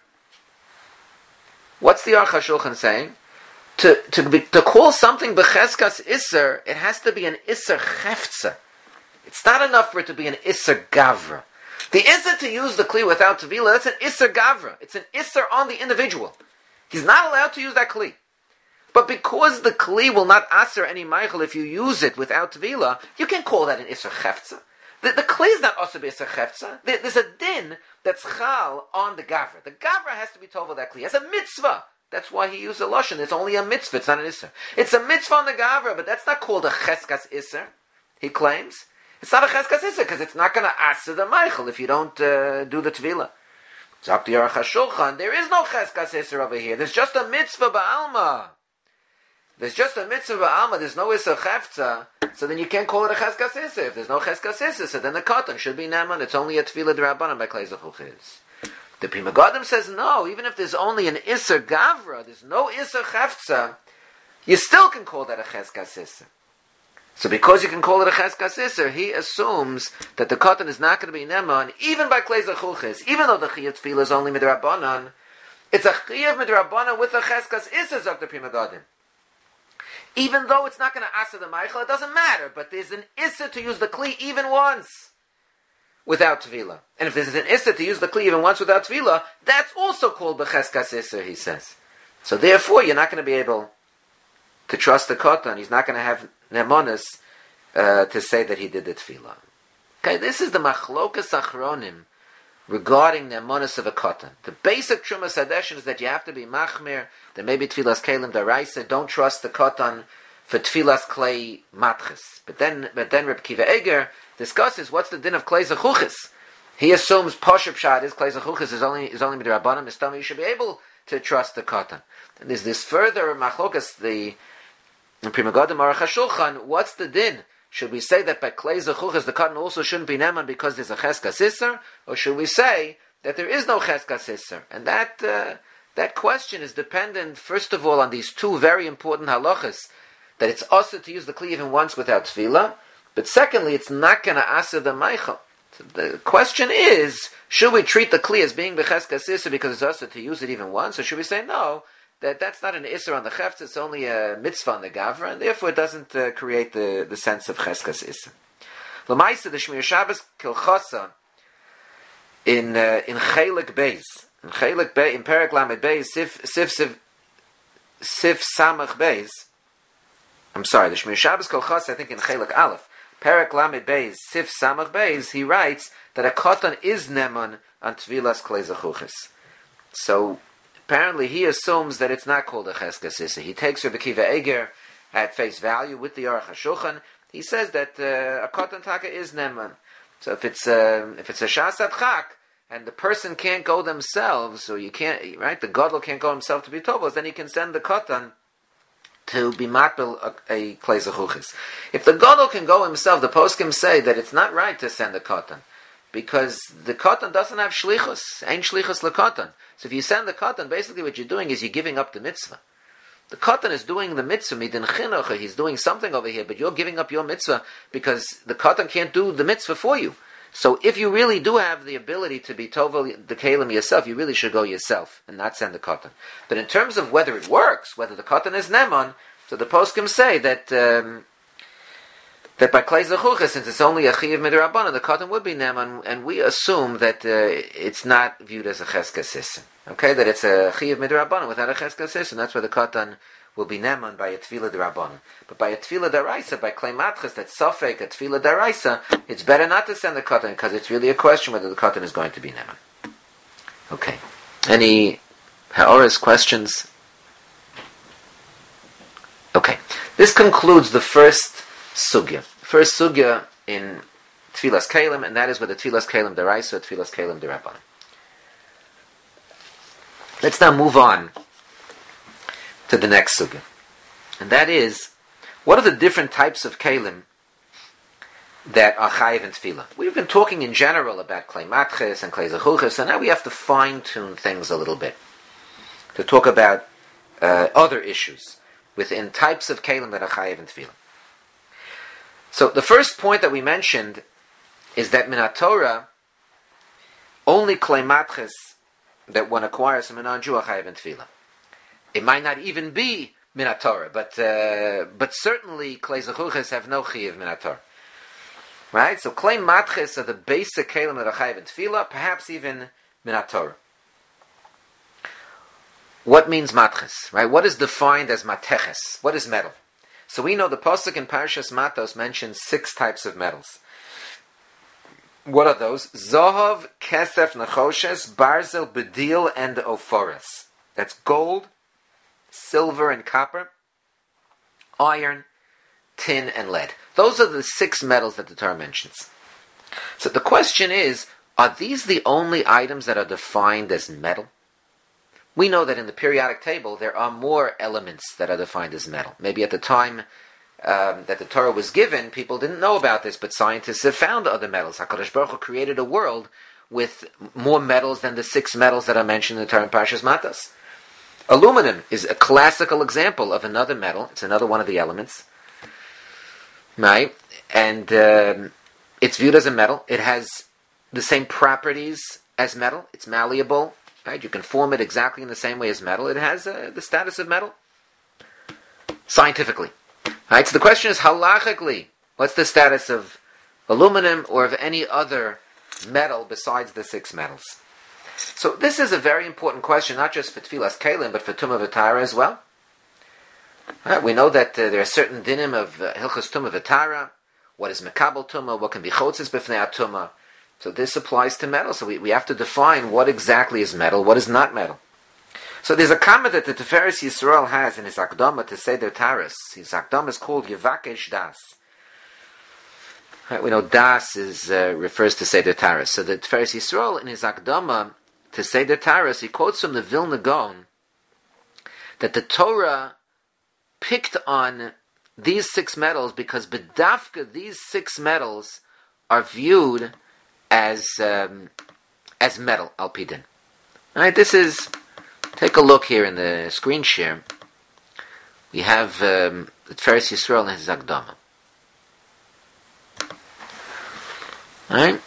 What's the Aruch HaShulchan saying? To to be, to call something becheskas isser, it has to be an isser cheftza. It's not enough for it to be an isser gavra. The isser to use the kli without tvila, that's an isser gavra. It's an isser on the individual. He's not allowed to use that kli. But because the kli will not aser any Michael if you use it without tvila, you can call that an isser cheftza. The, the kli is not also be isser cheftza. There, there's a din that's chal on the gavra. The gavra has to be told that kli. It's a mitzvah. That's why he used a lashon. It's only a mitzvah. It's not an isser. It's a mitzvah on the gavra, but that's not called a cheskas isser. He claims it's not a cheskas isser because it's not going to aser the Michael if you don't uh, do the tvila. Zok the Aruch HaShulchan, there is no cheskas isser over here. There's just a mitzvah ba'alma. There's just a mitzvah ba'alma. There's no isser cheftza. So then you can't call it a cheskas isser. If there's no cheskas isser, so then the katan should be neman. It's only a tefillah d'Rabbanan by klei zechuchis. The Pri Megadim says no. Even if there's only an isser gavra, there's no isser cheftza, you still can call that a cheskas isser. So because you can call it a cheskas isser, he assumes that the katan is not going to be neman, even by klei zechuchis, even though the chiyuv tefillah is only midrabanan. It's a chiyuv midrabanan with a cheskas isser, zok the Pri Megadim. Even though it's not going to aser the Michael, it doesn't matter. But there's an isser to use the kli even once without tefillah. And if there's an isser to use the kli even once without tefillah, that's also called b'cheskas isser, he says. So therefore, you're not going to be able to trust the katan. He's not going to have nemonis uh, to say that he did the tefillah. Okay, this is the machlokas achronim regarding nemonis of a katan. The basic Trumas Hadeshin is that you have to be machmir. There may be tefillas kelim daraisa. Don't trust the katan for tefillas klei matches. But then, but then Reb Kiva Eger discusses what's the din of klei zechuchis. He assumes posher pshat is klei zechuchis is only is only midrabanan. Mistama you should be able to trust the katan. And there's this further machlokas the Pri Megadim Aruch HaShulchan. What's the din? Should we say that by klei zechuchis the katan also shouldn't be neman because there's a cheskas isser, or should we say that there is no cheskas isser? And that uh, that question is dependent first of all on these two very important halachas, that it's also to use the kli even once without tefillah, but secondly, it's not going to aser the Michael. So the question is, should we treat the kli as being becheskas isser because it's also to use it even once, or should we say no, that that's not an isser on the chefts, it's only a mitzvah on the gavra, and therefore it doesn't uh, create the, the sense of cheskas isser. L'maisa, the Shmir Shabbos Kilchasa in uh, in Chelik Beis, in Chelik Beis, in Perek Lamed Beis, Sif Sif Sif Sif Samach Beis. I'm sorry, the Shmir Shabbos Kolchas, I think in Chelik Aleph, Perek Lamed Beis, Sif Samach Beis, he writes that a katan is neman on tvilas klei zechuchis. So apparently he assumes that it's not called a cheskas isser. He takes Rebbe Kiva Eger at face value with the Aruch HaShulchan. He says that uh, a katan taka is neman. So if it's uh, if it's a shasat chak and the person can't go themselves, or you can't, right? The gadol can't go himself to be tovos, then he can send the katan to be matbil a, a klei zechuchis. If the gadol can go himself, the poskim say that it's not right to send the katan, because the katan doesn't have shlichus, ain't shlichus lekatan. So if you send the katan, basically what you're doing is you're giving up the mitzvah. The katan is doing the mitzvah, midin chinuch, he's doing something over here, but you're giving up your mitzvah because the katan can't do the mitzvah for you. So if you really do have the ability to be tovel the kalim yourself, you really should go yourself and not send the katan. But in terms of whether it works, whether the katan is neman, so the poskim say that um, that by klei zechuchas, since it's only a chiyav midrabanan, the katan would be neman, and we assume that uh, it's not viewed as a cheskes sissim. Okay, that it's a chiyav midrabanan without a cheskes sissim. That's why the katan will be neman by a tefillah derabanan. But by a tefillah daraisa, by klei matches, that's safek, a tefillah daraisa, it's better not to send the katan because it's really a question whether the katan is going to be neman. Okay. Any ha'oras questions? Okay. This concludes the first sugya. First sugya in tefillas kalim, and that is whether tefillas kalim daraisa or tefillas kalim derabanan. Let's now move on to the next sugya, and that is, what are the different types of kalim that are chayiv in tefillah? We've been talking in general about klei matches and klei zechuchas, and now we have to fine tune things a little bit to talk about uh, other issues within types of kalim that are chayiv in tefillah. So the first point that we mentioned is that minat Torah, only klei matches that one acquires from a non-Jew are chayiv in tefillah. It might not even be minat Torah, but uh, but certainly klei zechuchas have no chiyav minat Torah, right? So klei matches are the basic kalim that are chayiv in tefillah, perhaps even minat Torah. What means matches, right? What is defined as mateches? What is metal? So we know the pasuk in Parashas Matos mentions six types of metals. What are those? Zohav, kesef, nechoshes, barzel, bedil, and ophoros. That's gold, silver and copper, iron, tin, and lead. Those are the six metals that the Torah mentions. So the question is, are these the only items that are defined as metal? We know that in the periodic table there are more elements that are defined as metal. Maybe at the time um, that the Torah was given, people didn't know about this, but scientists have found other metals. HaKadosh Baruch Hu created a world with more metals than the six metals that are mentioned in the Torah in Parashas Matos. Aluminum is a classical example of another metal. It's another one of the elements, right? And um, it's viewed as a metal. It has the same properties as metal. It's malleable, right? You can form it exactly in the same way as metal. It has uh, the status of metal, scientifically, right? So the question is, halachically, what's the status of aluminum or of any other metal besides the six metals? So this is a very important question, not just for Tfilas Kalim, but for Tumah V'Tara as well. Right, we know that uh, there are certain dinim of uh, Hilchos Tumah V'Tara. What is Mekabel Tumah? What can be Chotzes B'fnei Tumah? So this applies to metal. So we, we have to define what exactly is metal, what is not metal. So there's a comment that the Tiferes Yisrael has in his Akdama to Seder Taras. His Akdama is called Yevakesh Das. Right, we know Das is uh, refers to Seder Taras. So the Tiferes Yisrael in his Akdama to Seder Taras, he quotes from the Vilna Gaon that the Torah picked on these six metals because bedafka these six metals are viewed as um, as metal alpidin. All right, this is. Take a look here in the screen share. We have um, the Tiferes Yisrael in his Akdama. All right.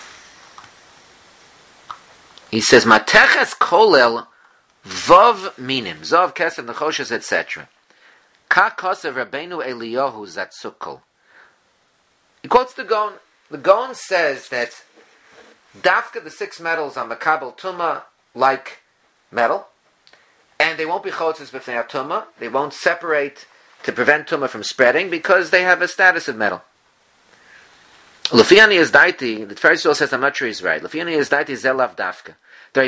He says, Mateches kolel vav minim, zav kesef nechoshes, et cetera. Ka kosev Rabbeinu Eliyahu zatzukol. He quotes the Gaon. The Gaon says that dafka, the six metals are makabel tuma, like metal, and they won't be chotzes b'fnei tuma. They won't separate to prevent tuma from spreading because they have a status of metal. Lufiani is daiti. The Tiferes Yisrael says, I'm not sure he's right. Lufiani is daiti zelav dafka. The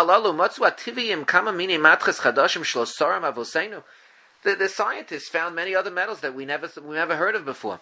the scientists found many other metals that we never we never heard of before.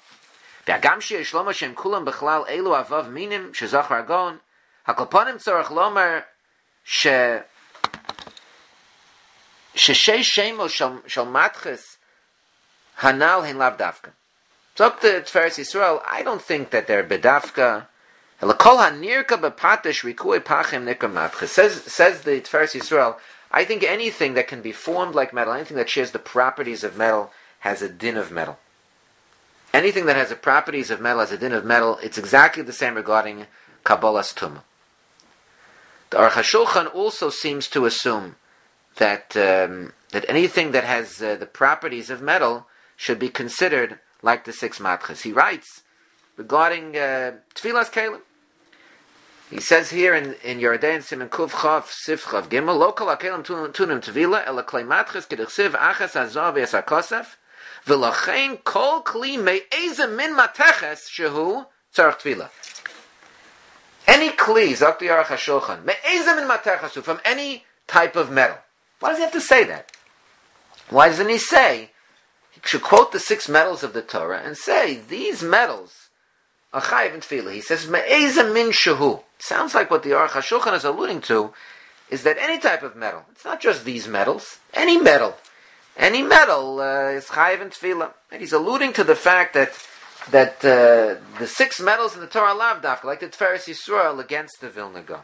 Hanal hin lav dafka. So up to Tiferes Yisrael, I don't think that they're bedafka. Elakol hanirka bepatish rikui pachim nikra matches. Says says the Tiferes Yisrael, I think anything that can be formed like metal, anything that shares the properties of metal, has a din of metal. Anything that has the properties of metal has a din of metal. It's exactly the same regarding Kabbalas Tumah. The Aruch HaShulchan also seems to assume that um, that anything that has uh, the properties of metal should be considered like the six matches. He writes regarding uh, Tfilas Kelim. He says here in in Yordein Simen Kuv Chav Sif Chav Gimel Lo Kol HaKelim Tunim Tvila Ela Klei Matches K'Dichsiv Achas Hazav V'Yas HaKosef V'Lachein Kol Kli Me'eze Min Mateches Shehu Tzarech Tvila. Any kli, Zok the Aruch HaShulchan, Me'eze Min Mateches, from any type of metal. Why does he have to say that? Why doesn't he say, he should quote the six metals of the Torah and say, these metals are chayiv in tefillah. He says, Me'eze Min Shehu. Sounds like what the Aruch HaShulchan is alluding to is that any type of metal, it's not just these metals, any metal, any metal uh, is chayiv in tefillah. And he's alluding to the fact that that uh, the six metals in the Torah lav dafka, like the Tiferes Yisrael against the Vilna Gaon.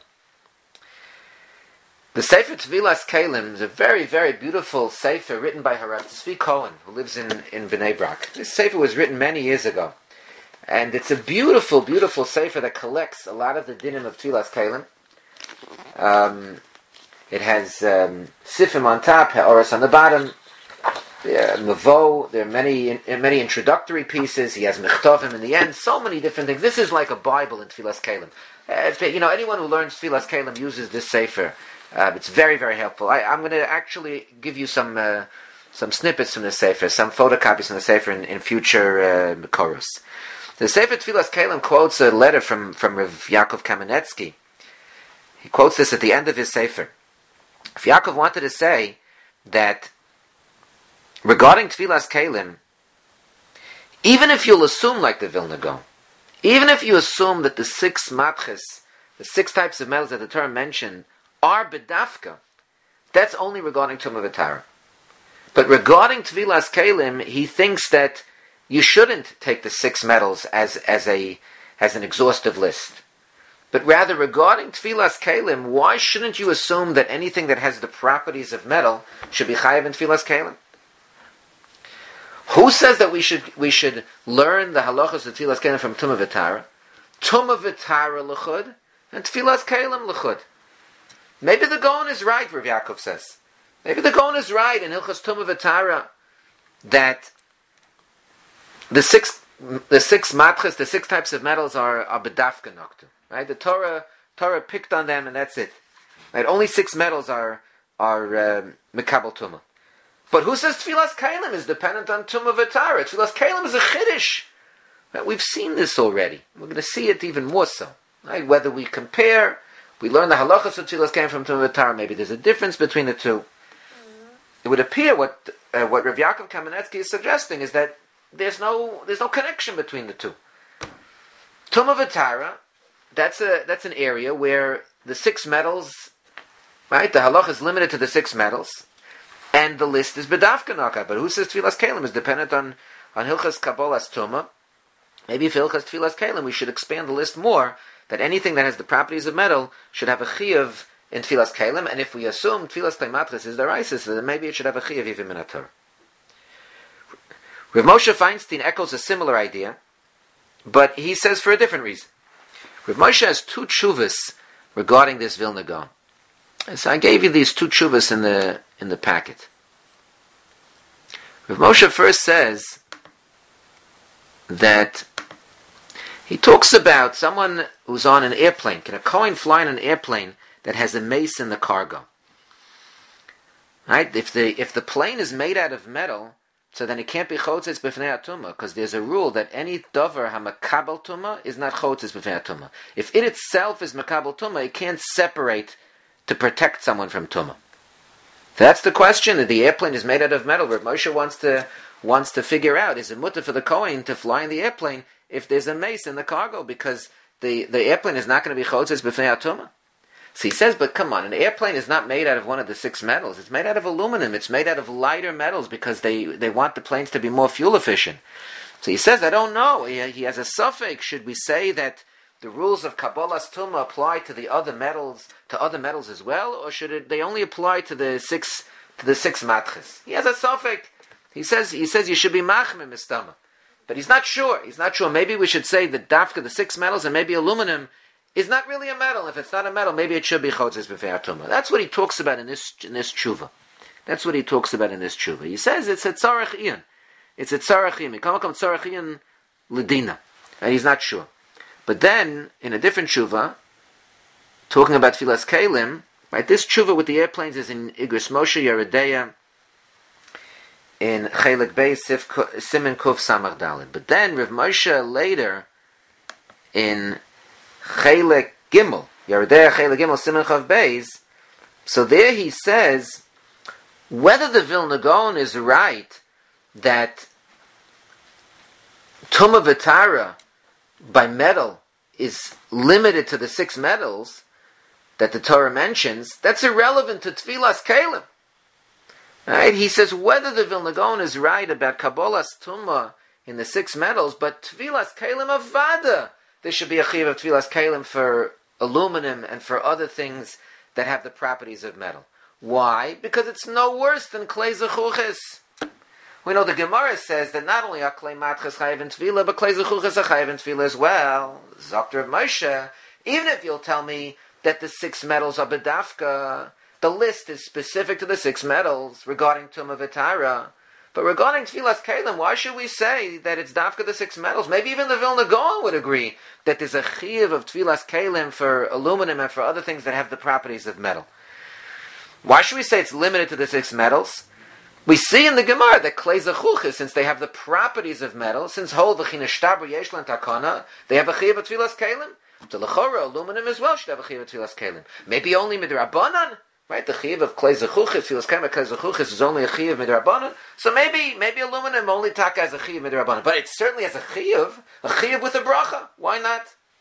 The Sefer Tvilas Kelim is a very, very beautiful sefer written by Harav Tzvi Cohen, who lives in, in Bnei Brak. This sefer was written many years ago. And it's a beautiful, beautiful sefer that collects a lot of the dinim of Tvilas Kelim. Um, it has um, sifim on top, ha'oros on the bottom, Yeah, Mavo, there are many many introductory pieces. He has Mechtovim in the end. So many different things. This is like a Bible in Tfilas Kelim. Uh, you know, anyone who learns Tfilas Kelim uses this sefer. Uh, it's very, very helpful. I, I'm going to actually give you some uh, some snippets from the sefer, some photocopies from the sefer in, in future uh, Mekoros. The sefer Tfilas Kelim quotes a letter from from Rav Yaakov Kamenetsky. He quotes this at the end of his sefer. If Yaakov wanted to say that regarding Tfilas Kelim, even if you'll assume like the Vilna Gaon, even if you assume that the six matches, the six types of metals that the Torah mentioned, are bedafka, that's only regarding Tumah V'Tara. But regarding Tfilas Kelim, he thinks that you shouldn't take the six metals as as a as an exhaustive list. But rather, regarding Tfilas Kelim, why shouldn't you assume that anything that has the properties of metal should be chayiv in Tfilas Kelim? Who says that we should we should learn the halachas of Tfilas Kelim from Tumah V'Tara? Tumah V'Tara l'chud and Tfilas Kelim l'chud. Maybe the Gaon is right, Rav Yaakov says. Maybe the Gaon is right in Hilchas Tumah V'Tara that the six the six matches, the six types of metals are are bedafka noktu. Right? The Torah Torah picked on them and that's it. Right? Only six metals are are um, mekabel tumah. But who says Tfilas Kelim is dependent on Tumah V'Tara? Tfilas Kelim is a chiddush. Right? We've seen this already. We're going to see it even more so. Right? Whether we compare, we learn the halachas of Tfilas Kelim from Tumah V'Tara, maybe there's a difference between the two. It would appear what uh, what Rav Yaakov Kamenetsky is suggesting is that there's no there's no connection between the two. Tumah V'Tara, that's a that's an area where the six metals, right? The halach is limited to the six metals. And the list is bedafka naka. But who says Tfilas Kelim is dependent on, on Hilchas Kabbalas Tumah? Maybe for Hilchas Tfilas Kelim we should expand the list more, that anything that has the properties of metal should have a chiyuv in Tfilas Kelim, and if we assume Tfilas Kleimatris is the Risis, then maybe it should have a chiyuv even in a Torah. Rav Moshe Feinstein echoes a similar idea, but he says for a different reason. Rav Moshe has two tshuvas regarding this Vilna Gaon. And so I gave you these two tshuvas in the in the packet. Rav Moshe first says that he talks about someone who's on an airplane. Can a Kohen fly in an airplane that has a mace in the cargo? Right? If the if the plane is made out of metal, so then it can't be chotzes b'fnei atumah, because there's a rule that any dover hamakabel tumah is not chotzes b'fnei atumah. If it itself is makabel tumah, it can't separate to protect someone from tumah. That's the question. That the airplane is made out of metal. Rav Moshe wants to wants to figure out: is it mutter for the Kohen to fly in the airplane if there's a mace in the cargo? Because the, the airplane is not going to be chotzes b'fnei atumah. So he says, but come on, an airplane is not made out of one of the six metals. It's made out of aluminum. It's made out of lighter metals because they, they want the planes to be more fuel efficient. So he says, I don't know. He, he has a suffix. Should we say that the rules of Kabbalas Tumah apply to the other metals, to other metals as well, or should it, they only apply to the six to the six matches? He has a suffix. He says he says you should be machmir mistama, but he's not sure. He's not sure. Maybe we should say that dafka, the six metals, and maybe aluminum is not really a metal. If it's not a metal, maybe it should be chotzes b'fei tumah. That's what he talks about in this in this tshuva. That's what he talks about in this tshuva. He says it's a tzarech iyan. It's a tzarech iyan. Come come tzarech iyan ledina, and he's not sure. But then in a different tshuva, talking about tfilas kelim, right? This tshuva with the airplanes is in Igros Moshe Yeredeya in Chelik Beis Siman Kuf Samach Daled. But then Rav Moshe later in Chelik Gimel, Yeredeya Chelik Gimel Siman Chav Beis, so there he says whether the Vilna Gaon is right that Tumah V'Tara by metal is limited to the six metals that the Torah mentions, that's irrelevant to Tfilas Kelim. Right? He says whether the Vilna Gaon is right about Kabbalas Tumah in the six metals, but Tfilas Kelim Avada, there should be a chiyuv of Tfilas Kelim for aluminum and for other things that have the properties of metal. Why? Because it's no worse than Klei Zechuches. We know the Gemara says that not only are Klei Matches chayiv in Tefillah, but Klei Zechuches are chayiv in Tefillah as well. Zokter of Moshe, even if you'll tell me that the six metals are bedafka, the list is specific to the six metals regarding Tumah V'Tara. But regarding Tfilas Kelim, why should we say that it's dafka the six metals? Maybe even the Vilna Gaon would agree that there's a chiyuv of Tfilas Kelim for aluminum and for other things that have the properties of metal. Why should we say it's limited to the six metals? We see in the Gemara that Klei Zechuches, since they have the properties of metal, since whole v'china shtabur yesh lan takana, they have a chiyuv of Tfilas Kelim. So l'chora, aluminum as well should have a chiyuv of Tfilas Kelim. Maybe only midrabanan, right? The chiyuv of Klei Zechuches, Tfilas Kelim, Klei Zechuches is only a chiyuv midrabanan. So maybe maybe aluminum only taka as a chiyuv midrabanan, but it certainly has a chiyuv, a chiyuv with a bracha. Why not?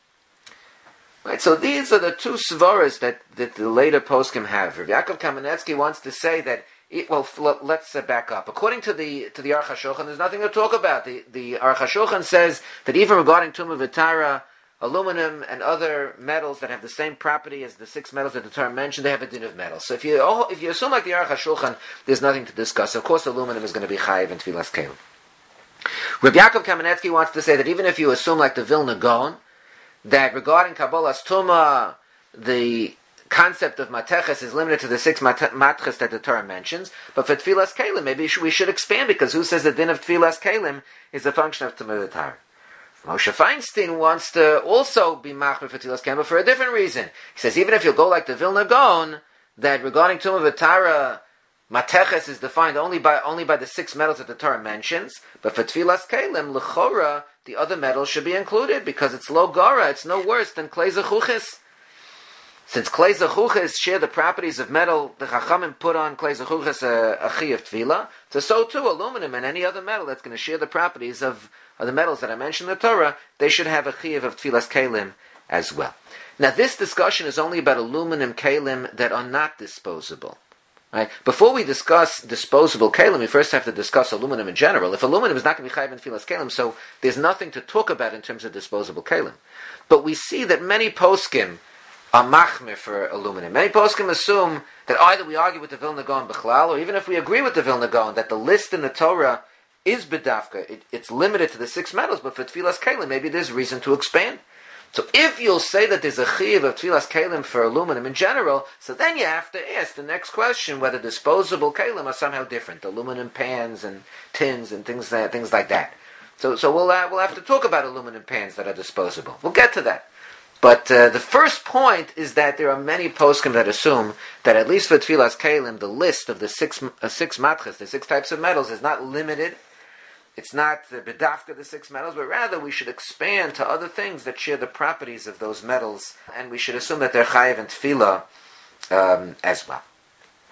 Right. So these are the two svaras that that the later poskim have. Rav Yaakov Kamenetsky wants to say that. It, well, let's uh, back up. According to the to the Aruch HaShulchan, there's nothing to talk about. The the Aruch HaShulchan says that even regarding Tumah V'Tara, aluminum and other metals that have the same property as the six metals that the Torah mentioned, they have a din of metal. So if you oh, if you assume like the Aruch HaShulchan, there's nothing to discuss. Of course, aluminum is going to be chayiv in Tfilas Kelim. Rav Yaakov Kamenetsky wants to say that even if you assume like the Vilna Gaon, that regarding Kabbalas Tumah, the concept of mateches is limited to the six matches that the Torah mentions, but for Tfilas Kelim, maybe we should expand, because who says the din of Tfilas Kelim is a function of Tumah V'Tara? Moshe Feinstein wants to also be machmir for Tfilas Kelim, but for a different reason. He says even if you go like the Vilna Gaon, that regarding Tumah V'Tara, mateches is defined only by only by the six metals that the Torah mentions, but for Tfilas Kelim, l'chora, the other metals should be included, because it's lo gara, it's no worse than Klei Zechuches. Since Klei Zechuches share the properties of metal, the Chachamim put on Klei Zechuches a, a chi of Tefillah, so so too aluminum and any other metal that's going to share the properties of, of the metals that I mentioned in the Torah, they should have a chi of Tfilas Kelim as well. Now this discussion is only about aluminum kelim that are not disposable. Right? Before we discuss disposable kelim, we first have to discuss aluminum in general. If aluminum is not going to be chayiv in Tfilas Kelim, so there's nothing to talk about in terms of disposable kelim. But we see that many poskim are machmir for aluminum. Many poskim assume that either we argue with the Vilna Gaon b'chlal, or even if we agree with the Vilna Gaon that the list in the Torah is bedafka, it, it's limited to the six metals, but for Tfilas Kelim, maybe there's reason to expand. So if you'll say that there's a chiyuv of Tfilas Kelim for aluminum in general, so then you have to ask the next question whether disposable kelim are somehow different, aluminum pans and tins and things that, things like that. So so we'll uh, we'll have to talk about aluminum pans that are disposable. We'll get to that. But uh, the first point is that there are many poskim that assume that at least for Tfilas Kelim, the list of the six uh, six matches, the six types of metals, is not limited. It's not the bedafka, the six metals, but rather we should expand to other things that share the properties of those metals, and we should assume that they're chayiv and tefillah um, as well.